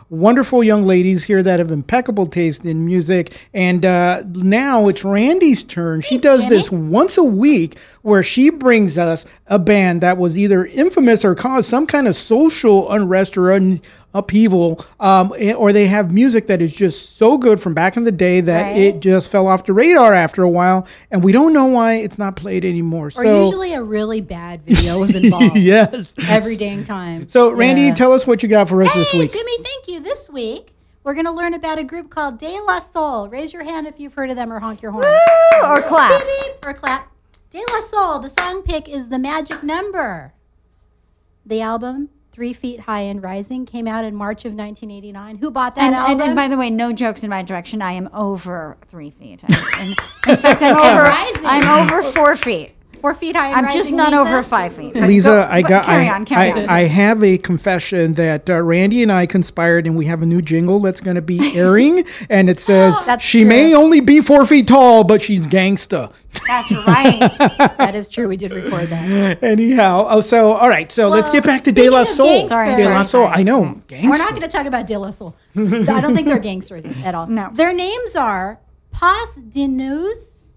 [SPEAKER 7] wonderful young ladies here that have impeccable taste in music. And now it's Randy's turn. She does this once a week where she brings us a band that was either infamous or caused some kind of social unrest or upheaval, or they have music that is just so good from back in the day that it just fell off the radar after a while, and we don't know why it's not played anymore.
[SPEAKER 8] Or usually a really bad video was involved.
[SPEAKER 7] Yes.
[SPEAKER 8] Every dang time.
[SPEAKER 7] So, Randy, tell us what you got for us this week.
[SPEAKER 8] Jimmy, thank you. This week, we're going to learn about a group called De La Soul. Raise your hand if you've heard of them or honk your horn.
[SPEAKER 9] Woo! Or clap.
[SPEAKER 8] Beep, beep, or clap. De La Soul, the song pick is The Magic Number. The album, 3 Feet High and Rising, came out in March of 1989. Who bought that album?
[SPEAKER 9] And by the way, no jokes in my direction. I am over 3 feet. In fact, I'm over 4 feet.
[SPEAKER 8] 4 feet high and
[SPEAKER 9] I'm
[SPEAKER 8] rising,
[SPEAKER 9] just not
[SPEAKER 8] Lisa?
[SPEAKER 9] over 5 feet.
[SPEAKER 7] Lisa,
[SPEAKER 9] Carry on.
[SPEAKER 7] I have a confession that Randy and I conspired, and we have a new jingle that's going to be airing, and it says, she may only be 4 feet tall, but she's gangsta.
[SPEAKER 9] That's right.
[SPEAKER 8] That is true. We did record that.
[SPEAKER 7] Anyhow, all right, so let's get back to De La Soul. De La Soul, I know.
[SPEAKER 8] We're not going to talk about De La Soul. I don't think they're gangsters at all.
[SPEAKER 9] No.
[SPEAKER 8] Their names are Posdnuos,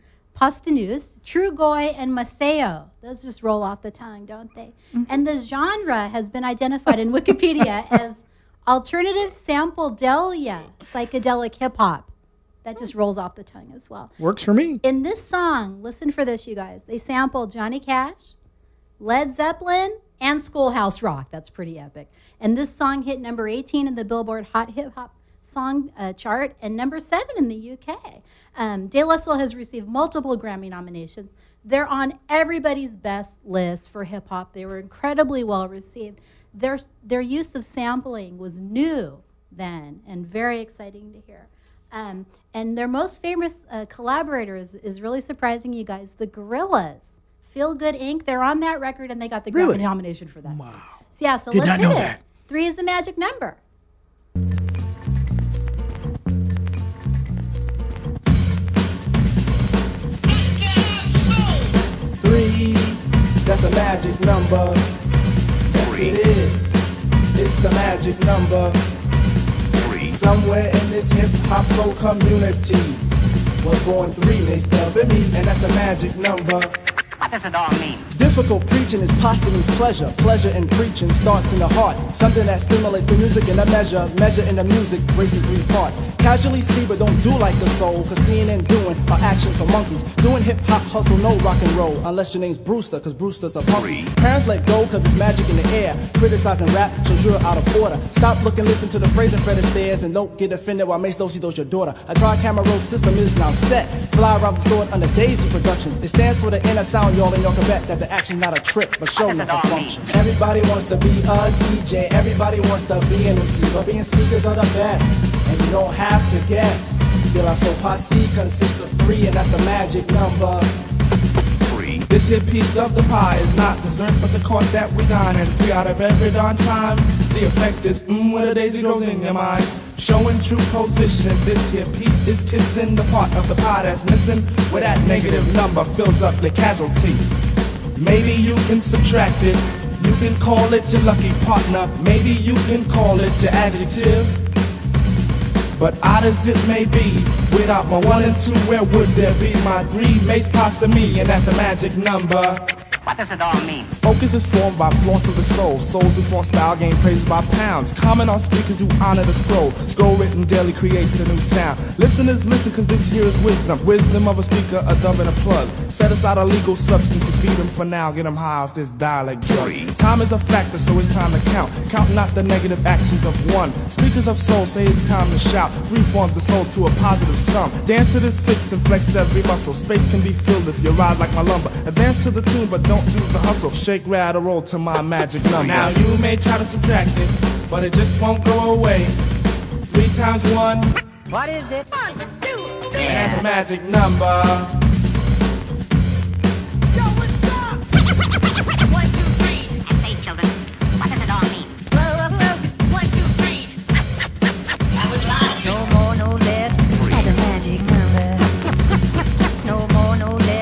[SPEAKER 8] Trugoy, and Maceo. Those just roll off the tongue, don't they? Mm-hmm. And the genre has been identified in Wikipedia as alternative sampledelia, psychedelic hip hop. That just rolls off the tongue as well.
[SPEAKER 7] Works for me.
[SPEAKER 8] In this song, listen for this, you guys. They sample Johnny Cash, Led Zeppelin, and Schoolhouse Rock. That's pretty epic. And this song hit number 18 in the Billboard Hot Hip Hop Song chart and number 7 in the UK. De La Soul has received multiple Grammy nominations. They're on everybody's best list for hip hop. They were incredibly well received. Their use of sampling was new then and very exciting to hear. And their most famous collaborator is really surprising, you guys. The Gorillaz, Feel Good Inc. They're on that record, and they got the Grammy nomination for that. Wow. So
[SPEAKER 7] Did
[SPEAKER 8] let's
[SPEAKER 7] not
[SPEAKER 8] hit
[SPEAKER 7] know
[SPEAKER 8] it.
[SPEAKER 7] that.
[SPEAKER 8] 3 is the magic number.
[SPEAKER 19] That's a magic number. Yes, it is. It's the magic number. Somewhere in this hip-hop soul community was born 3, they spelled me, and that's a magic number.
[SPEAKER 17] What does it all mean?
[SPEAKER 19] Difficult preaching is posthumous pleasure. Pleasure in preaching starts in the heart. Something that stimulates the music in a measure. Measure in the music, racing 3 parts. Casually see but don't do like the soul. Cause seeing and doing are actions for monkeys. Doing hip-hop hustle, no rock and roll. Unless your name's Brewster, cause Brewster's a punk. Parents let go cause it's magic in the air. Criticizing rap shows you're out of order. Stop looking, listen to the phrase and Fred Astaire. And don't get offended while Mace Dosey does your daughter. A tri-camera roll system is now set. Fly around the store under Daisy Productions. It stands for the inner sound, y'all, and y'all can bet that the action's not a trick, but show enough a function. Everybody wants to be a DJ, everybody wants to be an MC, but being speakers are the best, and you don't have to guess. De La Soul Posse consists of 3, and that's the magic number.
[SPEAKER 10] 3. This here piece of the pie is not dessert, but the course that we dine, and 3 out of every darn time. The effect is when a daisy grows in your mind. Showing true position, this here piece is kissing the part of the pie that's missing, where that negative number fills up your casualty. Maybe you can subtract it, you can call it your lucky partner, maybe you can call it your adjective. But odd as it may be, without my 1 and 2, where would there be my 3 mates passing me, and that's the magic number.
[SPEAKER 17] What does it all mean?
[SPEAKER 10] Focus is formed by flaunt to the soul. Souls who form style gain praises by pounds. Comment on speakers who honor the scroll. Scroll written daily creates a new sound. Listeners listen cause this here is wisdom. Wisdom of a speaker, a dove and a plug. Set aside a legal substance to feed them for now. Get them high off this dialect drug. Time is a factor so it's time to count. Count not the negative actions of 1. Speakers of soul say it's time to shout. 3 forms the soul to a positive sum. Dance to this fix and flex every muscle. Space can be filled if you ride like my lumber. Advance to the tune but don't do the hustle. Shake, rattle, roll to my magic number. Now you may try to subtract it, but it just won't go away. 3 times 1.
[SPEAKER 17] What is it? 1, 2, 3.
[SPEAKER 10] That's a magic number.
[SPEAKER 17] Yo, what's up? 1, 2, 3. And say, children, what does it all mean? Whoa. 1, 2, 3. I would lie.
[SPEAKER 2] No more, no less. That's a magic number. No more, no less.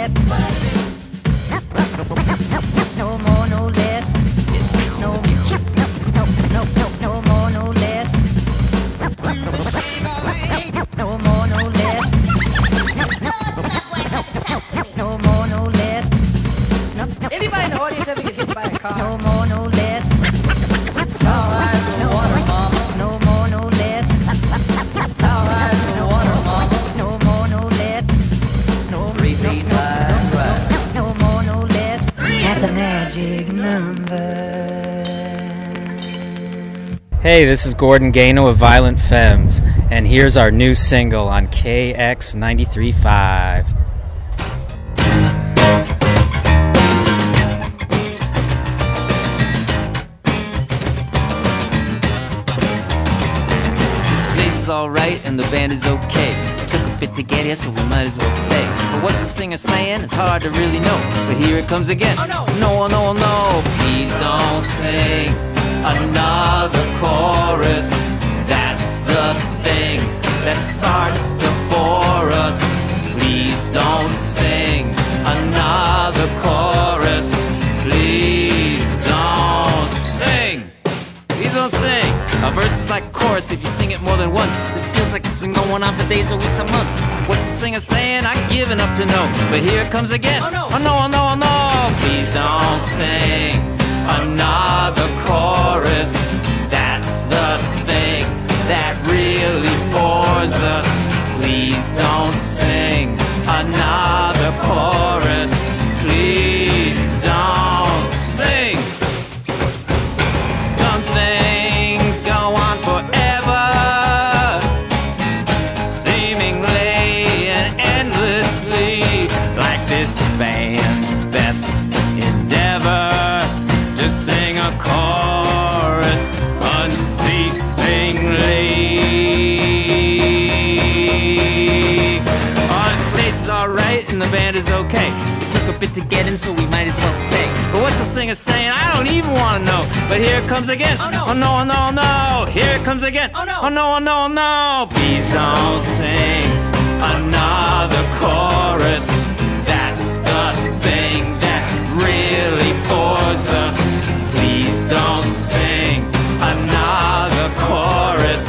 [SPEAKER 2] No more, no less. No more, no less.
[SPEAKER 20] Hey, this is Gordon Gano of Violent Femmes, and here's our new single on KX 93.5.
[SPEAKER 21] This place is alright and the band is okay. It took a bit to get here, so we might as well stay. But what's the singer saying? It's hard to really know. But here it comes again. Oh no! No, no, no! Please don't sing another chorus. That's the thing that starts to bore us. Please don't sing another chorus. Please don't sing. Please don't sing. A verse is like a chorus if you sing it more than once. This feels like it's been going on for days or weeks or months. What's the singer saying? I've given up to know. But here it comes again. Oh no, oh no, oh no, oh no. Please don't sing another chorus. That's the thing that really bores us. Please don't sing another chorus. Please don't sing. Some things go on forever, seemingly and endlessly, like this band's best endeavor to sing a chorus unceasingly. Oh, this place is alright and the band is okay. It took a bit to get in, so we might as well stay. But what's the singer saying? I don't even want to know. But here it comes again. Oh no, oh no, oh no, oh no. Here it comes again. Oh no, oh no, oh no, oh no. Please don't sing another chorus. That's the thing that really bores us. Please don't sing another chorus.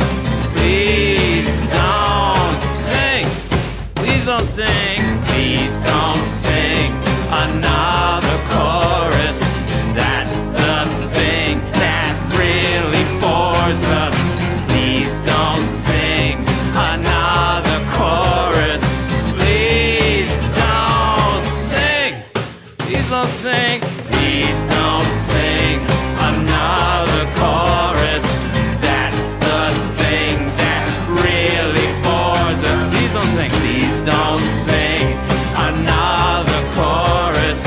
[SPEAKER 21] Please don't sing. Please don't sing. Please don't sing another chorus. That's the thing that really bores us. Please don't sing another chorus. Please don't sing. Please don't sing. Please don't sing another chorus. That's the thing that really bores us. Please don't sing. Please don't sing another chorus.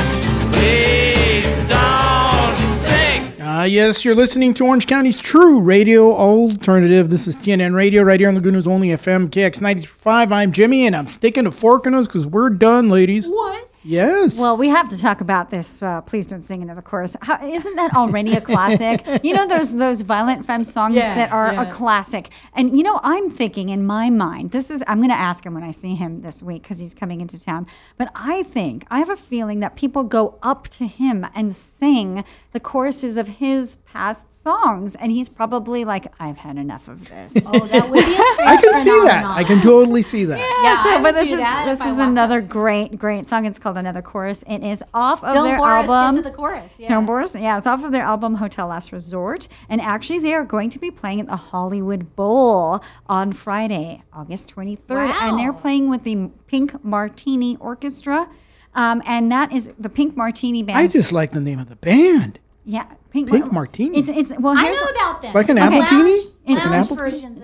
[SPEAKER 21] Please don't sing.
[SPEAKER 7] Yes, you're listening to Orange County's true radio alternative. This is TNN Radio right here on Laguna's only FM, KX 95. I'm Jimmy, and I'm sticking to fork in us because we're done, ladies.
[SPEAKER 9] What?
[SPEAKER 7] Yes.
[SPEAKER 9] Well, we have to talk about this. Please don't sing another chorus. Isn't that already a classic? You know those Violent Femme songs that are a classic. And you know, I'm thinking in my mind, I'm going to ask him when I see him this week because he's coming into town. But I have a feeling that people go up to him and sing the choruses of his past songs, and he's probably like, "I've had enough of this."
[SPEAKER 8] Oh, that would be a strange
[SPEAKER 7] I can see that. I can totally see that.
[SPEAKER 8] I would do that
[SPEAKER 9] This
[SPEAKER 8] if I
[SPEAKER 9] is
[SPEAKER 8] walked
[SPEAKER 9] another great song. It's called Another Chorus. It is off of their
[SPEAKER 8] Bore us,
[SPEAKER 9] album.
[SPEAKER 8] get to the chorus. Yeah.
[SPEAKER 9] Don't bore us. Yeah, it's off of their album Hotel Last Resort. And actually, they are going to be playing at the Hollywood Bowl on Friday, August 23rd.
[SPEAKER 8] Wow.
[SPEAKER 9] And they're playing with the Pink Martini Orchestra. And that is the Pink Martini Band.
[SPEAKER 7] I just like the name of the band.
[SPEAKER 9] Yeah,
[SPEAKER 7] Pink Martini.
[SPEAKER 9] Well,
[SPEAKER 8] I
[SPEAKER 9] here's
[SPEAKER 8] know about them.
[SPEAKER 7] Like an
[SPEAKER 8] It's
[SPEAKER 7] appletini?
[SPEAKER 8] Lounge
[SPEAKER 7] Like an apple-
[SPEAKER 8] versions of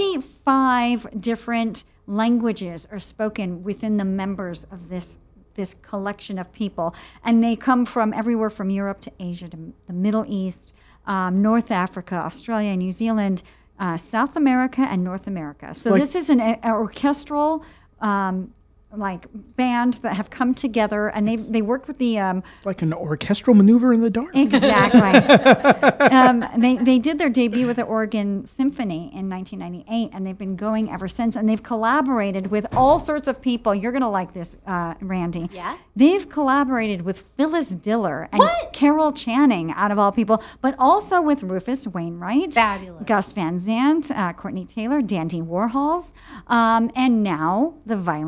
[SPEAKER 9] 25 different languages are spoken within the members of this collection of people, and they come from everywhere from Europe to Asia to the Middle East, North Africa, Australia, New Zealand, South America, and North America. So this is an orchestral band that have come together, and they worked with the
[SPEAKER 7] like an orchestral maneuver in the dark.
[SPEAKER 9] Exactly. They did their debut with the Oregon Symphony in 1998, and they've been going ever since. And they've collaborated with all sorts of people. You're gonna like this, Randy.
[SPEAKER 8] Yeah.
[SPEAKER 9] They've collaborated with Phyllis Diller and Carol Channing, out of all people, but also with Rufus Wainwright,
[SPEAKER 8] fabulous,
[SPEAKER 9] Gus Van Sant, Courtney Taylor, Dandy Warhols, and now the Violent Femmes.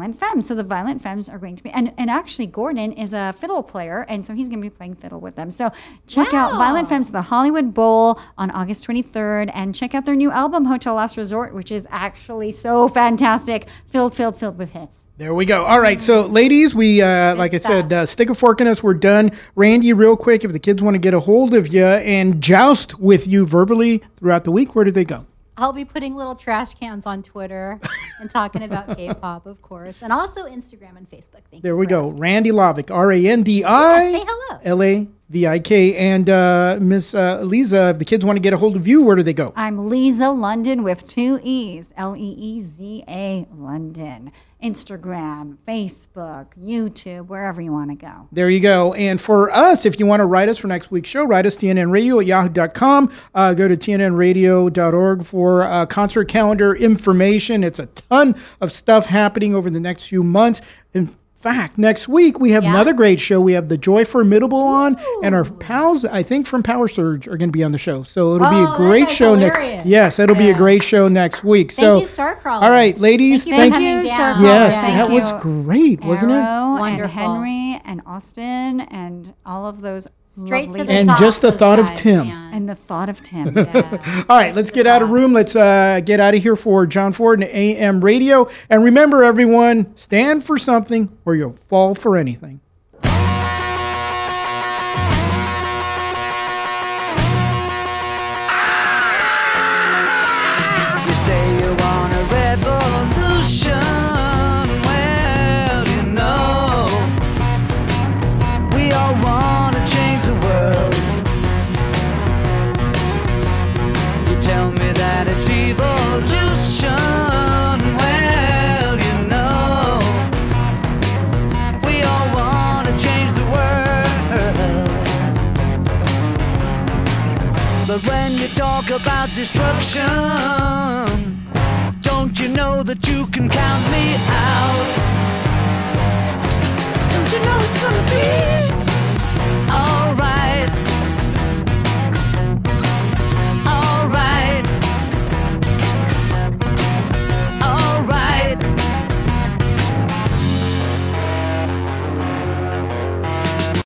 [SPEAKER 9] so the Violent Femmes are going to be, and actually Gordon is a fiddle player, and so he's going to be playing fiddle with them. So check out Violent Femmes at the Hollywood Bowl on August 23rd, and check out their new album, Hotel Last Resort, which is actually so fantastic, filled with hits.
[SPEAKER 7] There we go. All right, so ladies, we like I said, stick a fork in us. We're done. Randy, real quick, if the kids want to get a hold of you and joust with you verbally throughout the week, where do they go?
[SPEAKER 8] I'll be putting little trash cans on Twitter and talking about K-pop, of course, and also Instagram and Facebook. Thank
[SPEAKER 7] there
[SPEAKER 8] you
[SPEAKER 7] we
[SPEAKER 8] for
[SPEAKER 7] go.
[SPEAKER 8] asking.
[SPEAKER 7] Randy Lavik, RANDI
[SPEAKER 8] Say hello.
[SPEAKER 7] LAVIK. And Miss Lisa, if the kids want to get a hold of you, where do they go?
[SPEAKER 9] I'm Lisa London with 2 E's, Leeza London. Instagram, Facebook, YouTube, wherever you want to go.
[SPEAKER 7] There you go. And for us, if you want to write us for next week's show, write us tnnradio@yahoo.com. Go to tnnradio.org for concert calendar information. It's a ton of stuff happening over the next few months. In fact, next week we have another great show. We have the Joy Formidable on, and our pals, I think from Power Surge, are going to be on the show. So it'll be a great show next. Yes, it'll be a great show next week.
[SPEAKER 8] Thank you, Starcrawler.
[SPEAKER 7] All right, ladies,
[SPEAKER 8] thank you, Starcrawler.
[SPEAKER 7] Yes, that was great, wasn't it?
[SPEAKER 9] Arrow and
[SPEAKER 8] Wonderful.
[SPEAKER 9] Henry and Austin and all of those
[SPEAKER 8] Straight
[SPEAKER 9] lovely
[SPEAKER 8] to the
[SPEAKER 7] And
[SPEAKER 8] top,
[SPEAKER 7] just the
[SPEAKER 8] those
[SPEAKER 7] thought of
[SPEAKER 8] guys,
[SPEAKER 7] Tim.
[SPEAKER 8] man.
[SPEAKER 9] and the thought of Tim.
[SPEAKER 7] All right, let's get out of room. Let's get out of here for John Ford and AM Radio. And remember, everyone, stand for something or you'll fall for anything.
[SPEAKER 5] You say you want a revolution. Well, you know, we all want to change the world. You tell me that it's evolution. Well, you know, we all want to change the world. But when you talk about destruction, don't you know that you can count me out?